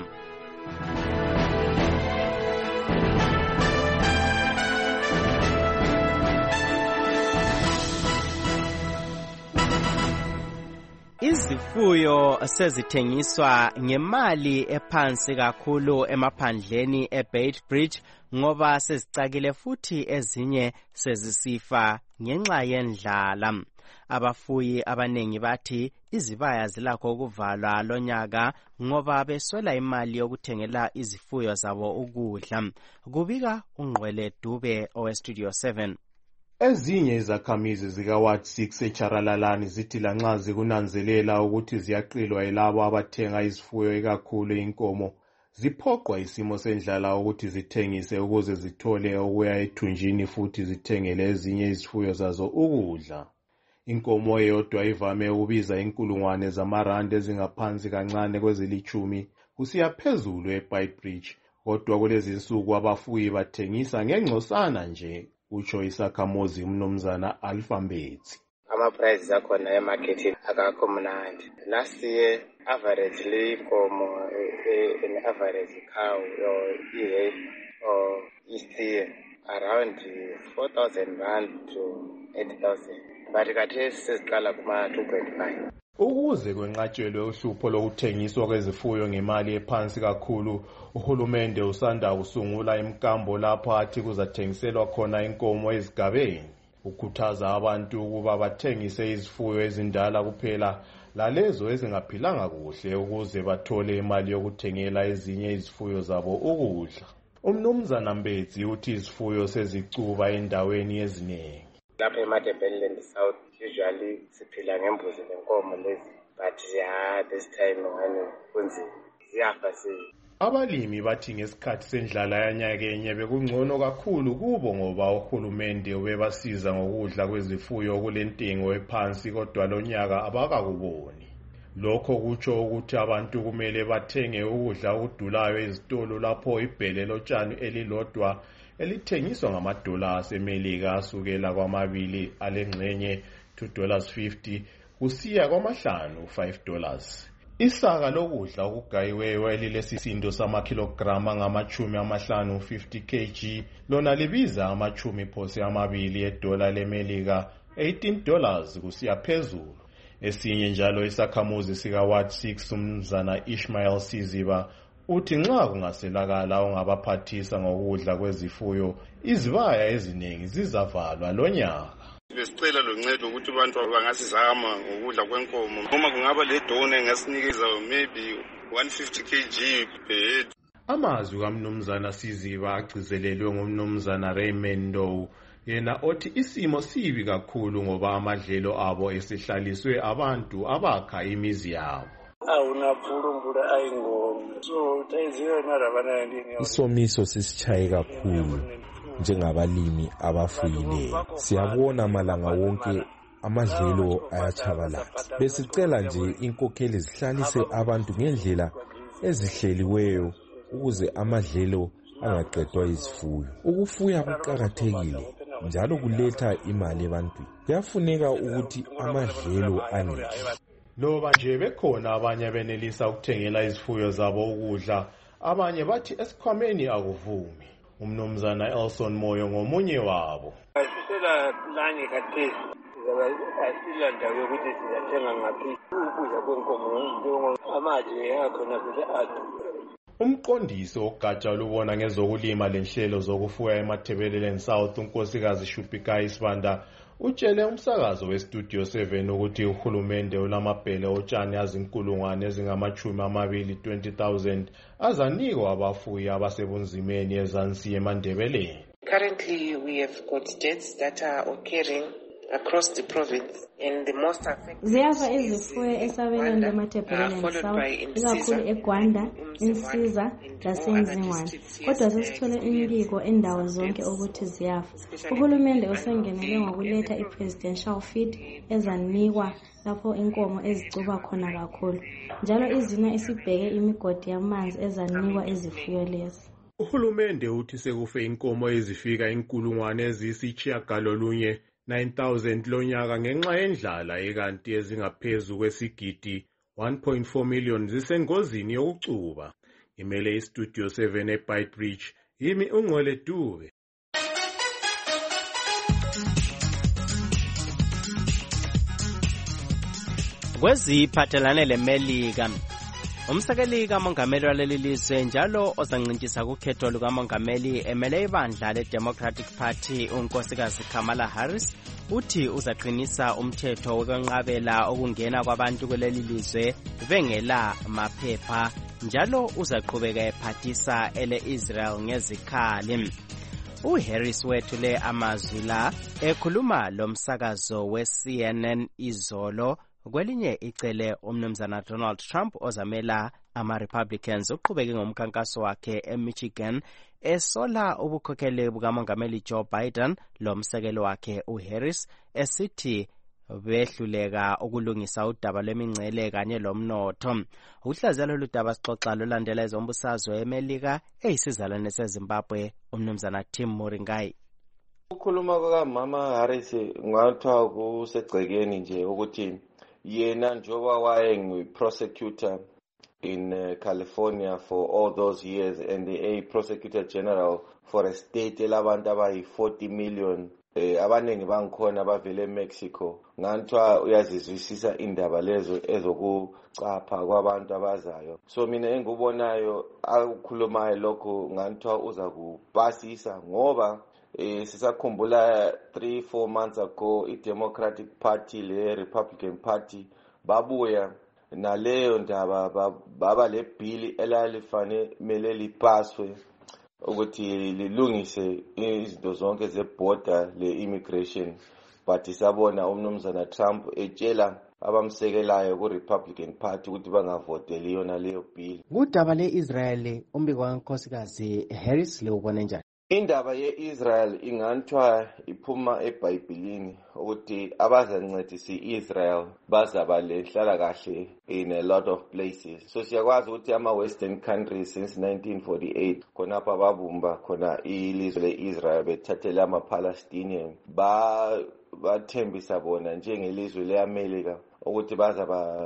Izifuyo sezithengiswa ngemali ephansi kakhulu emaphandleni eBeitbridge ngoba sezicakile futhi ezinye sezisifa ngenxa yendlala. Abafuyi abanengi bathi izibaya zilakho ukuvalwa lonyaka ngoba beswela imali yokuthengela izifuyo zabo ukudla. Kubika uNgqwele Dube oweStudio seven. Ezinye izakhamizi zika-Ward six eCharalalani zithi lanxa zikunanzelela ukuthi ziyaqilwa yilabo abathenga izifuyo ikakhulu inkomo, ziphoqwa isimo sendlala ukuthi zithengise ukuze zithole okuya ethunjini futhi zithengele ezinye izifuyo zazo ukudla. Inkomo eyodwa ivame ukubiza inkulungwane zamarandi ezingaphansi kancane kwezilitshumi kusiya phezulu eBeitbridge, kodwa kulezi insuku abafuyi bathengisa ngengcosana nje, utsho isakhamuzi umnumzana Alpha Mbetsi. Ama-prices akhona emarketini akakho mnandi. Last year averagely inkomo an average cow or e-hay or isteer around four thousand rand to eight thousand. But khathesi seziqala kuma two point five. Ukuze kwenqatshelwe uhlupho lokuthengiswa kwezifuyo ngemali ephansi kakhulu, uhulumende usanda usungula imkambo lapho athi kuzathengiselwa khona inkomo ezigabeni. Ukhuthaza abantu ukuba bathengise izifuyo ezindala kuphela lalezo ezingaphilanga kuhle ukuze bathole imali yokuthengela ezinye izifuyo zabo ukudla. Umnumzana Mbetsi uthi izifuyo sezicuba endaweni eziningi. Lapha eMadebeleland South usually siphila ngembuzi lenkomo lezi, but yeah, this time ngani kunzima ziyafa si. Abalimi bathi ngesikhathi sendlala yanyakenye bekungcono kakhulu kubo ngoba uhulumende ubebasiza ngokudla kwezifuyo kulentengo ephansi, kodwa lonyaka abakakuboni. Lokho kutsho ukuthi abantu kumele bathenge ukudla okudulayo ezitolo lapho ibhele lotshani elilodwa elithengiswa ngamadola asemelika asukela kwamabili alengxenye two dollars fifty kusiya kwamahlanu five dollars. Isaka lokudla okugayiweyo elilesisindo samakilograma angamachumi amahlanu fifty kilograms lona libiza amachumi phose amabili edola lemelika eighteen dollars kusiya phezulu. Esinye njalo isakhamuzi sika Ward six umnumzana Ishmael Siziba uthi nxa kungaselakala ongabaphathisa ngokudla kwezifuyo izibaya eziningi zizavalwa lonyaka. Besicela loncedo ukuthi abantu bangasizama ngokudla kwenkomo noma kungaba le dona engasinikeza maybe one hundred fifty kilograms per head. Amazwi kaMnumzana Siziba agcizelelwe ngumnumzana Raymond yena othi isimo sibi kakhulu ngoba amadlelo abo esihlaliswe abantu abakha imizi yabo. Awunapfulumbula ayingoma so tayiziwe narabana ndini isomiso sisichaye kakhulu njengabalimi abafuyileyo. Siyabona malanga wonke amadlelo ayachabalala. Besicela nje inkokheli zihlalise abantu ngendlela ezihleliweyo ukuze amadlelo angaqedwa izifuyo. Ukufuya kuqakathekile njalo kuletha imali ebantwini. Kuyafuneka ukuthi amadlelo angehli. Loba nje bekhona abanye benelisa ukuthengela izifuyo zabo ukudla, abanye bathi esikhwameni akuvumi. Umnumzana Elson Moyo ngomunye wabo. Asisela plani kathesi asila ndawo yokuthi sizathenga ngaphi ukudla kwenkomo njengo amaje yakhona futhi adu. Umqondisi ogatsha lubona ngezokulima lenhlelo zokufuya eMathebeleleni South unkosikazi Shupikai Sibanda utshele umsakazo westudio seven ukuthi uhulumende ulamabhele otshani azinkulungwane ezingamachumi amabili twenty thousand azanikwa abafuyi abasebunzimeni ezansi eMandebeleni. Currently we have got states that are occurring across the province and the most affected ziyafa izifuyo esabelweni leMathebeleni South ikakhulu eGwanda, iNsiza laseNzingwane, kodwa sesithole imbiko endawo zonke ukuthi ziyafa. Uhulumende usengenele ngokuletha i-presidential feed ezanikwa lapho inkomo ezicuba khona kakhulu, njalo izina isibheke imigodi yamanzi ezanikwa izifuyo lezi. Uhulumende uthi sekufe inkomo ezifika inkulungwane eziyisitshiyagalolunye nine thousand lonyaka ngenxa yendlala ekanti ezingaphezu kwesigidi one point four million zisengozini yokucuba. Imele istudio seven eBaitbridge yimi uNgcwele Dube. Kweziphathelane leMelika, umsekeli kamongameli waleli lizwe njalo ozanqintshisa kukhetho lukamongameli emele ibandla le-Democratic Party unkosikazi Kamala Harris uthi uzaqinisa umthetho wokwenqabela ukungena kwabantu kuleli lizwe bengela maphepha, njalo uzaqhubeka ephathisa ele-Israel ngezikhali. uHarris wethule amazwi la ekhuluma lomsakazo we-C N N izolo. Kwelinye icele umnumzana Donald Trump ozamela ama-Republicans uqhubeke ngomkhankaso wakhe eMichigan esola ubukhokheli bukamongameli Joe Biden lomsekelo wakhe uHarris esithi behluleka ukulungisa udaba lwemingcele kanye lomnotho. Ukuhlaziya lolu daba sixoxa lolandela ezombusazwe eMelika eyisizalwane seZimbabwe umnumzana Tim Moringai. Ukukhuluma kukaMama Harris ngathiwa kusegcekeni nje ukuthi yena njoba wayengu-prosecutor in uh, California for all those years and a prosecutor general for a state elabantu abayi-forty million eh abaningi bangikhona bavele eMexico. Nganthiwa uyazizwisisa indaba lezo ezokucapha kwabantu abazayo. So mina engikubonayo akukhulumayo lokho nganthiwa uza kupasisa ngoba Eh, sisakhumbula three four months ago i-Democratic Party le-Republican Party babuya naleyo ndaba baba le bill elalifanele lipaswe ukuthi lilungise izinto zonke ze-border le-immigration, but sabona umnumzana Trump etshela abamsekelayo ku-Republican Party ukuthi bangavoteli yona leyo bill. Kudaba le-Israel umbiko kankosikazi Harris lewubona njani? Indaba ye-Israel inganthiwa iphuma eBhayibhelini ukuthi abazancedisa i-Israel bazaba lehlala kahle in a lot of places. So siyakwazi ukuthi ama-Western countries since nineteen forty-eight khonapha babumba khona ilizwe le-Israel bethathela ama-Palestinian ba bathembisa bona njengelizwe le-America ukuthi bazaba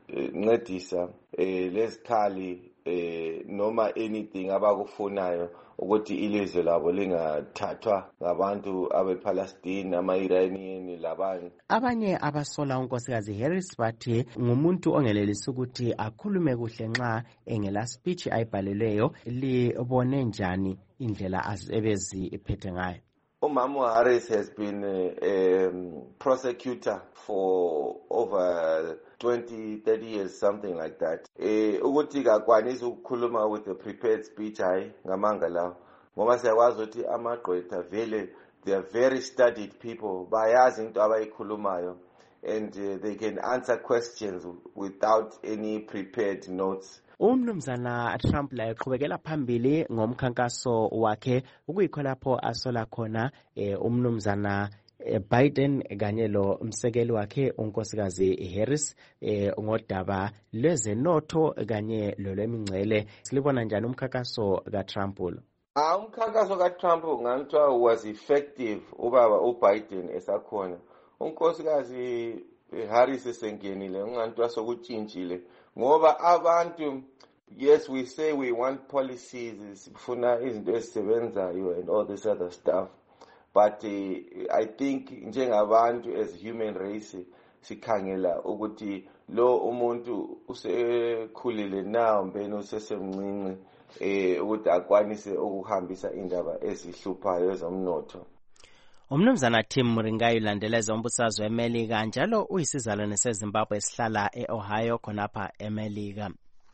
ncedisa eh lezikhali eh noma anything abakufunayo ukuthi ilizwe labo lingathathwa ngabantu abePalestine ama-Iranian labanye. Abanye abasola unkosikazi Harris bathi ngumuntu ongenelisi ukuthi akhulume kuhle nxa engela speech ayibhalelweyo. Libone njani indlela ebeziphethe ngayo? Umama Harris has been a um, prosecutor for over twenty, thirty years, something like that. Eh ukuthi kakwanisi ukukhuluma with a prepared speech hayi ngamanga lawo. Ngoba siyakwazi ukuthi amagqwetha vele they are very studied people, bayazi into abayikhulumayo, and uh, they can answer questions without any prepared notes. Umnumzana Trump la eqhubekela phambili ngomkhankaso wakhe ukuyikho lapho asola khona eh, umnumzana eh, Biden kanye lo umsekeli wakhe unkosikazi Harris eh, ngodaba lwezenotho kanye lolwemingcele. Silibona njani umkhankaso kaTrump lo? Ah umkhankaso kaTrump ngantwa was effective ubaba uBiden esakhona. Unkosikazi Harris esengenile ngantwa sokutshintshile ngoba abantu, yes, we say we want policies, sifuna izinto ezisebenzayo and all this other stuff, but uh, I think njengabantu as human race sikhangela ukuthi lo umuntu usekhulile now mbeni usesemncinci eh ukuthi akwanise ukuhambisa indaba ezihluphayo ezomnotho. Umnumzana Tim Muringayi ulandeleza umbusazwe eMelika njalo uyisizalwane seZimbabwe esihlala eOhio khonapha eMelika.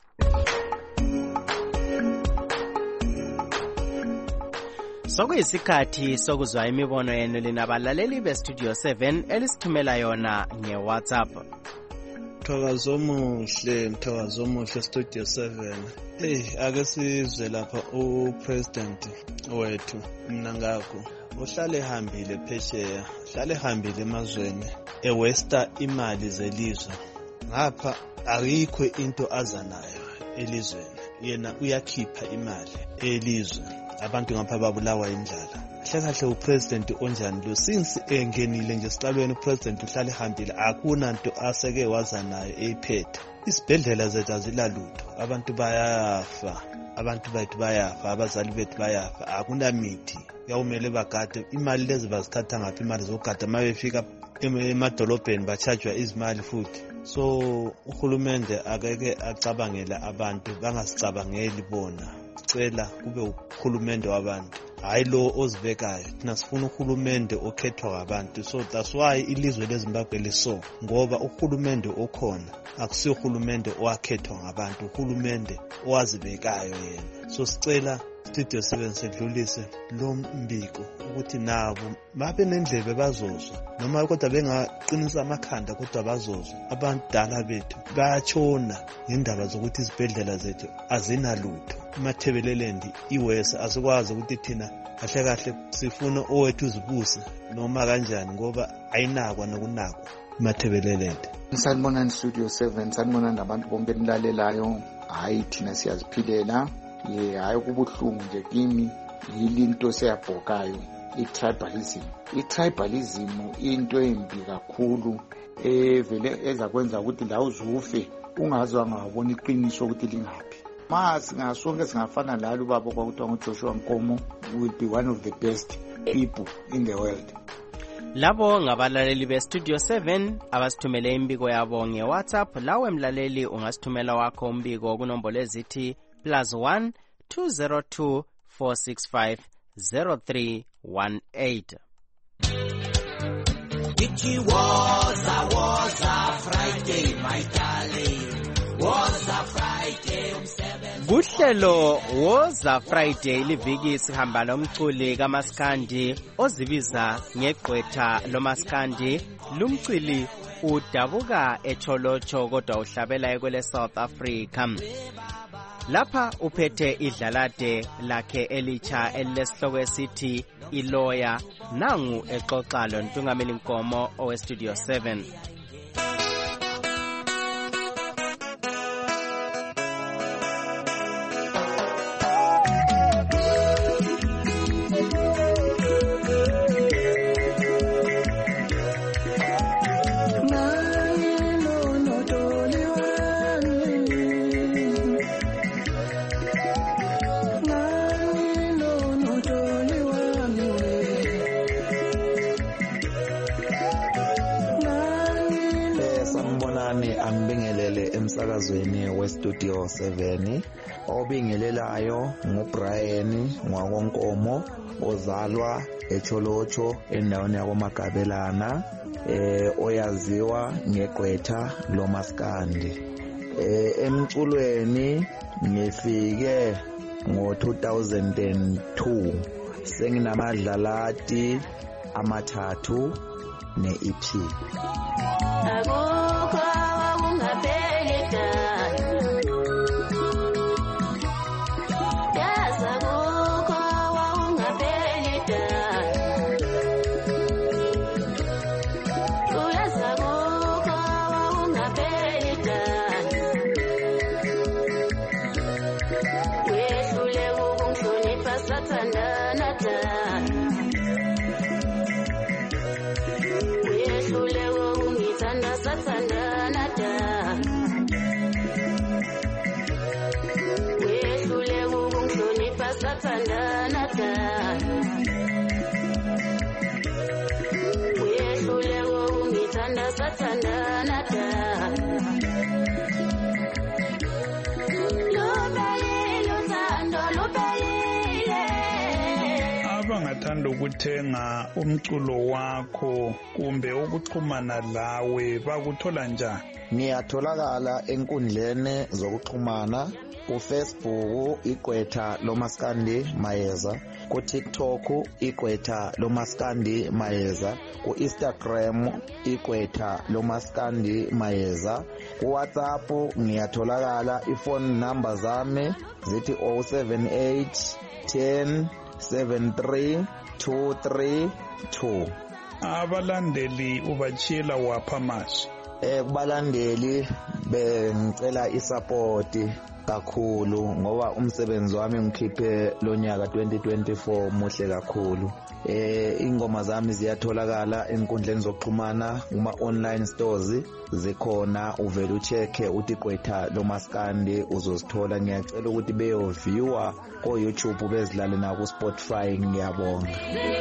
Sokuyisikhathi sokuzwa imibono yenu linabalaleli beStudio seven elisithumela yona ngeWhatsApp. Mthakazo omuhle, mthakazo omuhle Studio seven. Eh ake sizwe lapha uPresident wethu Mnangagwa uhlale hambile phesheya, uhlale hambile emazweni ewesta imali zelizwe. Ngapha ayikho into azanayo elizweni. Yena uyakhipha imali elizwe. Abantu ngapha babulawa indlala. Hle kahle uPresident onjani lo, since engenile nje siqalweni uPresident uhlale hambile akuna nto aseke wazanayo eyiphethe. Isibhedlela zethu azilalutho, abantu bayafa, abantu bethu bayafa, abazali bethu bayafa, akuna mithi. Yawumele bagade imali lezi bazithatha ngaphi imali zogada mabefika emadolobheni bachajwa izimali futhi. So uhulumende akeke acabangela abantu, bangasicabangeli bona. Sicela kube uhulumende wabantu, hayi lo ozibekayo. Thina sifuna uhulumende okhethwa ngabantu. So that's why ilizwe leZimbabwe liso, ngoba uhulumende okhona akusiyo uhulumende owakhethwa ngabantu, uhulumende owazibekayo yena. So sicela Studio seven sedlulise lo mbiko ukuthi nabo babe nendlebe bazozwa, noma kodwa bengaqinisa amakhanda kodwa bazozwa. Abantu dala bethu bayatshona ngendaba zokuthi izibhedlela zethu azinalutho. Mathebelelendi iwese asikwazi ukuthi thina kahle kahle sifuna owethu uzibuse noma kanjani ngoba ayinakwa nokunakwa mathebelelendi. Sanibonani Studio seven, sanibonani abantu bonke nilalelayo. Hayi thina siyaziphilela. Ye hayi kubuhlungu nje kimi yilinto seyabhokayo itribalism. Itribalism into embi kakhulu evele ezakwenza ukuthi la uzufe ungazwa ngabona iqiniso ukuthi lingaphi. Masi ngasonke singafana lalo baba kwakuthiwa nguJoshua Nkomo will be one of the best people in the world. Labo ngabalaleli beStudio seven abasithumele imbiko yabo ngeWhatsApp. Lawe mlaleli ungasithumela wakho umbiko kunombolo ezithi plus one two zero two four six five zero three one eight. It was a was a Friday, my darling. Was a Friday umsebenzi. Kuhlelo woza Friday liviki sihamba lomculi kaMaskandi ozibiza ngegqwetha loMaskandi. Lumculi udabuka eCholocho kodwa uhlabela ekwele South Africa. Lapha uphethe idlalade lakhe elicha elesihloko esithi iloya. Nangu exoxa lo Ntungameli Nkomo oweStudio seven. emsakazweni westudio seven. Obingelelayo nguBrian Ngwakonkomo ozalwa eCholocho endaweni yakoMagabelana, eh oyaziwa ngegqwetha lomaskandi. Eh emculweni ngifike ngo two thousand two. Senginamadlalati amathathu ne-E P. Abangathanda ukuthenga umculo wakho kumbe ukuxhumana lawe bakuthola njani? Ngiyatholakala enkundleni zokuxhumana kuFacebook igqwetha lomaskandi Mayeza, kuTikTok igqwetha lomaskandi Mayeza, kuInstagram igqwetha lomaskandi Mayeza, kuWhatsApp ngiyatholakala. Iphone number zami zithi oh seven eight ten seven three two three two. Abalandeli ubachila wapha mashi? Eh kubalandeli bengicela isupport kakhulu ngoba umsebenzi wami ngikhiphe lonyaka twenty twenty-four muhle kakhulu. Eh ingoma zami ziyatholakala enkundleni zokuxhumana kuma online stores zikhona, uvela ucheck uthi gqwetha lomaskandi uzozithola. Ngiyacela ukuthi beyo viewer ko YouTube bezilale na ku Spotify. Ngiyabonga.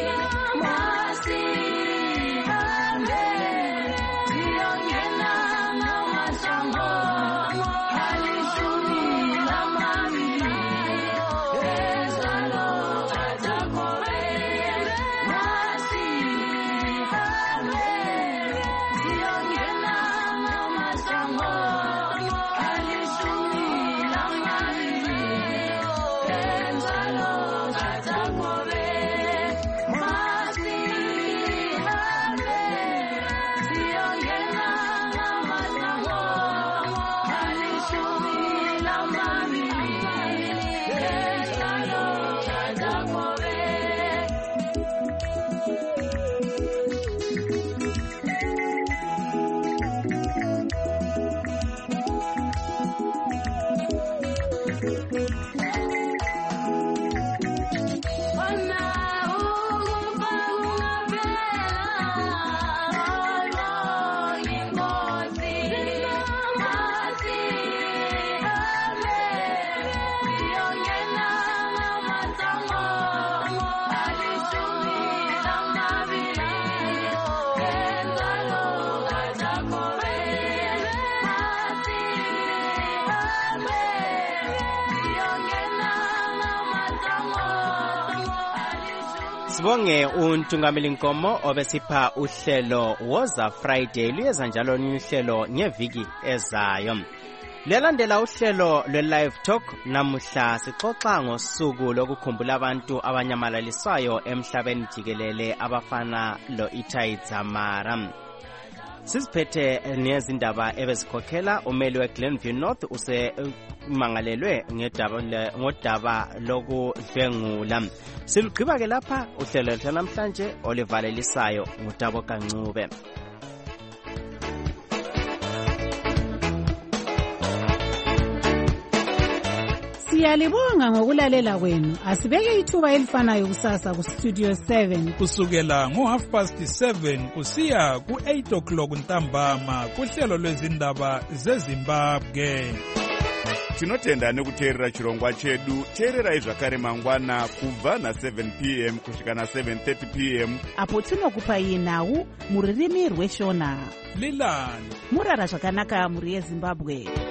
Sibonge uNtungameli Nkomo obesipha uhlelo Woza Friday. Luyeza njalo uhlelo ngeviki ezayo. Lelandela uhlelo lwe-Live Talk. Namuhla sixoxa ngosuku lokukhumbula abantu abanyamalaliswayo emhlabeni jikelele abafana lo-Itai Dzamara. Sisiphethe nezindaba ebezikhokhela umeli weGlenview North use mangalelwe ngedaba ngodaba lokudlwengula. Silugqiba ke lapha uhlelo lwanamhlanje olivalelisayo ngutabo Kancube. Siyalibonga ngokulalela kwenu. Asibeke ithuba elifanayo kusasa ku Studio seven kusukela ngo half past seven kusiya ku eight o'clock ntambama kuhlelo lwezindaba zeZimbabwe. Tinotenda nekuteerera chirongwa chedu. Teererai zvakare mangwana kubva na seven p m kusvika na seven thirty p m apo tinokupai nhau muririmi rweshona. Lilani murara zvakanaka muri yeZimbabwe.